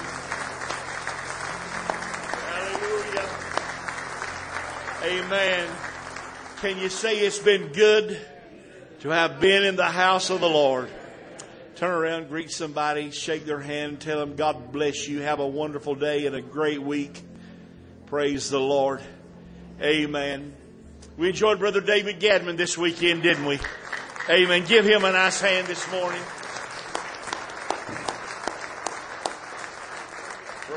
Hallelujah. Amen. Can you say it's been good to have been in the house of the Lord? Turn around, greet somebody, shake their hand, tell them God bless you. Have a wonderful day and a great week. Praise the Lord. Amen. We enjoyed Brother David Gadman this weekend, didn't we? Amen. Give him a nice hand this morning.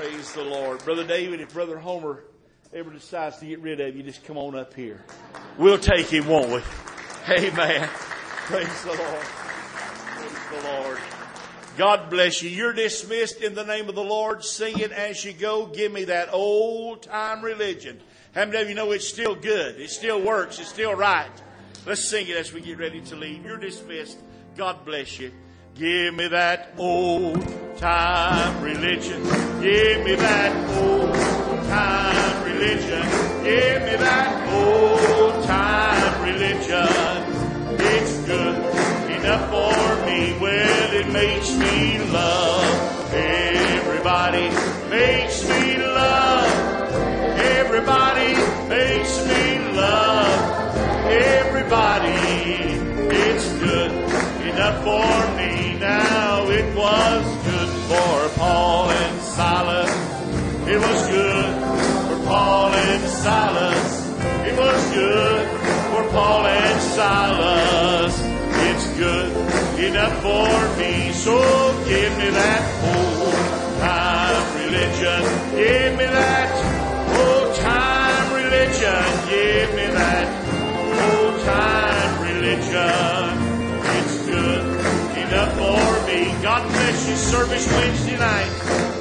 Praise the Lord. Brother David, if Brother Homer ever decides to get rid of you, just come on up here. We'll take him, won't we? Amen. Praise the Lord. Praise the Lord. God bless you. You're dismissed in the name of the Lord. Sing it as you go. Give me that old time religion. How many of you know it's still good? It still works. It's still right. Let's sing it as we get ready to leave. You're dismissed. God bless you. Give me that old time religion. Give me that old time religion. Give me that old time religion. It's good enough for me. Well, it makes me love everybody. Makes me love everybody. Makes me love everybody. It's good enough for me. Now it was good for Paul and Silas. It was good for Paul and Silas. It was good for Paul and Silas. It's good enough for me. So give me that old time religion. Give me that old time religion. Give me that old time religion. It's good enough for me. God bless you. Service Wednesday night.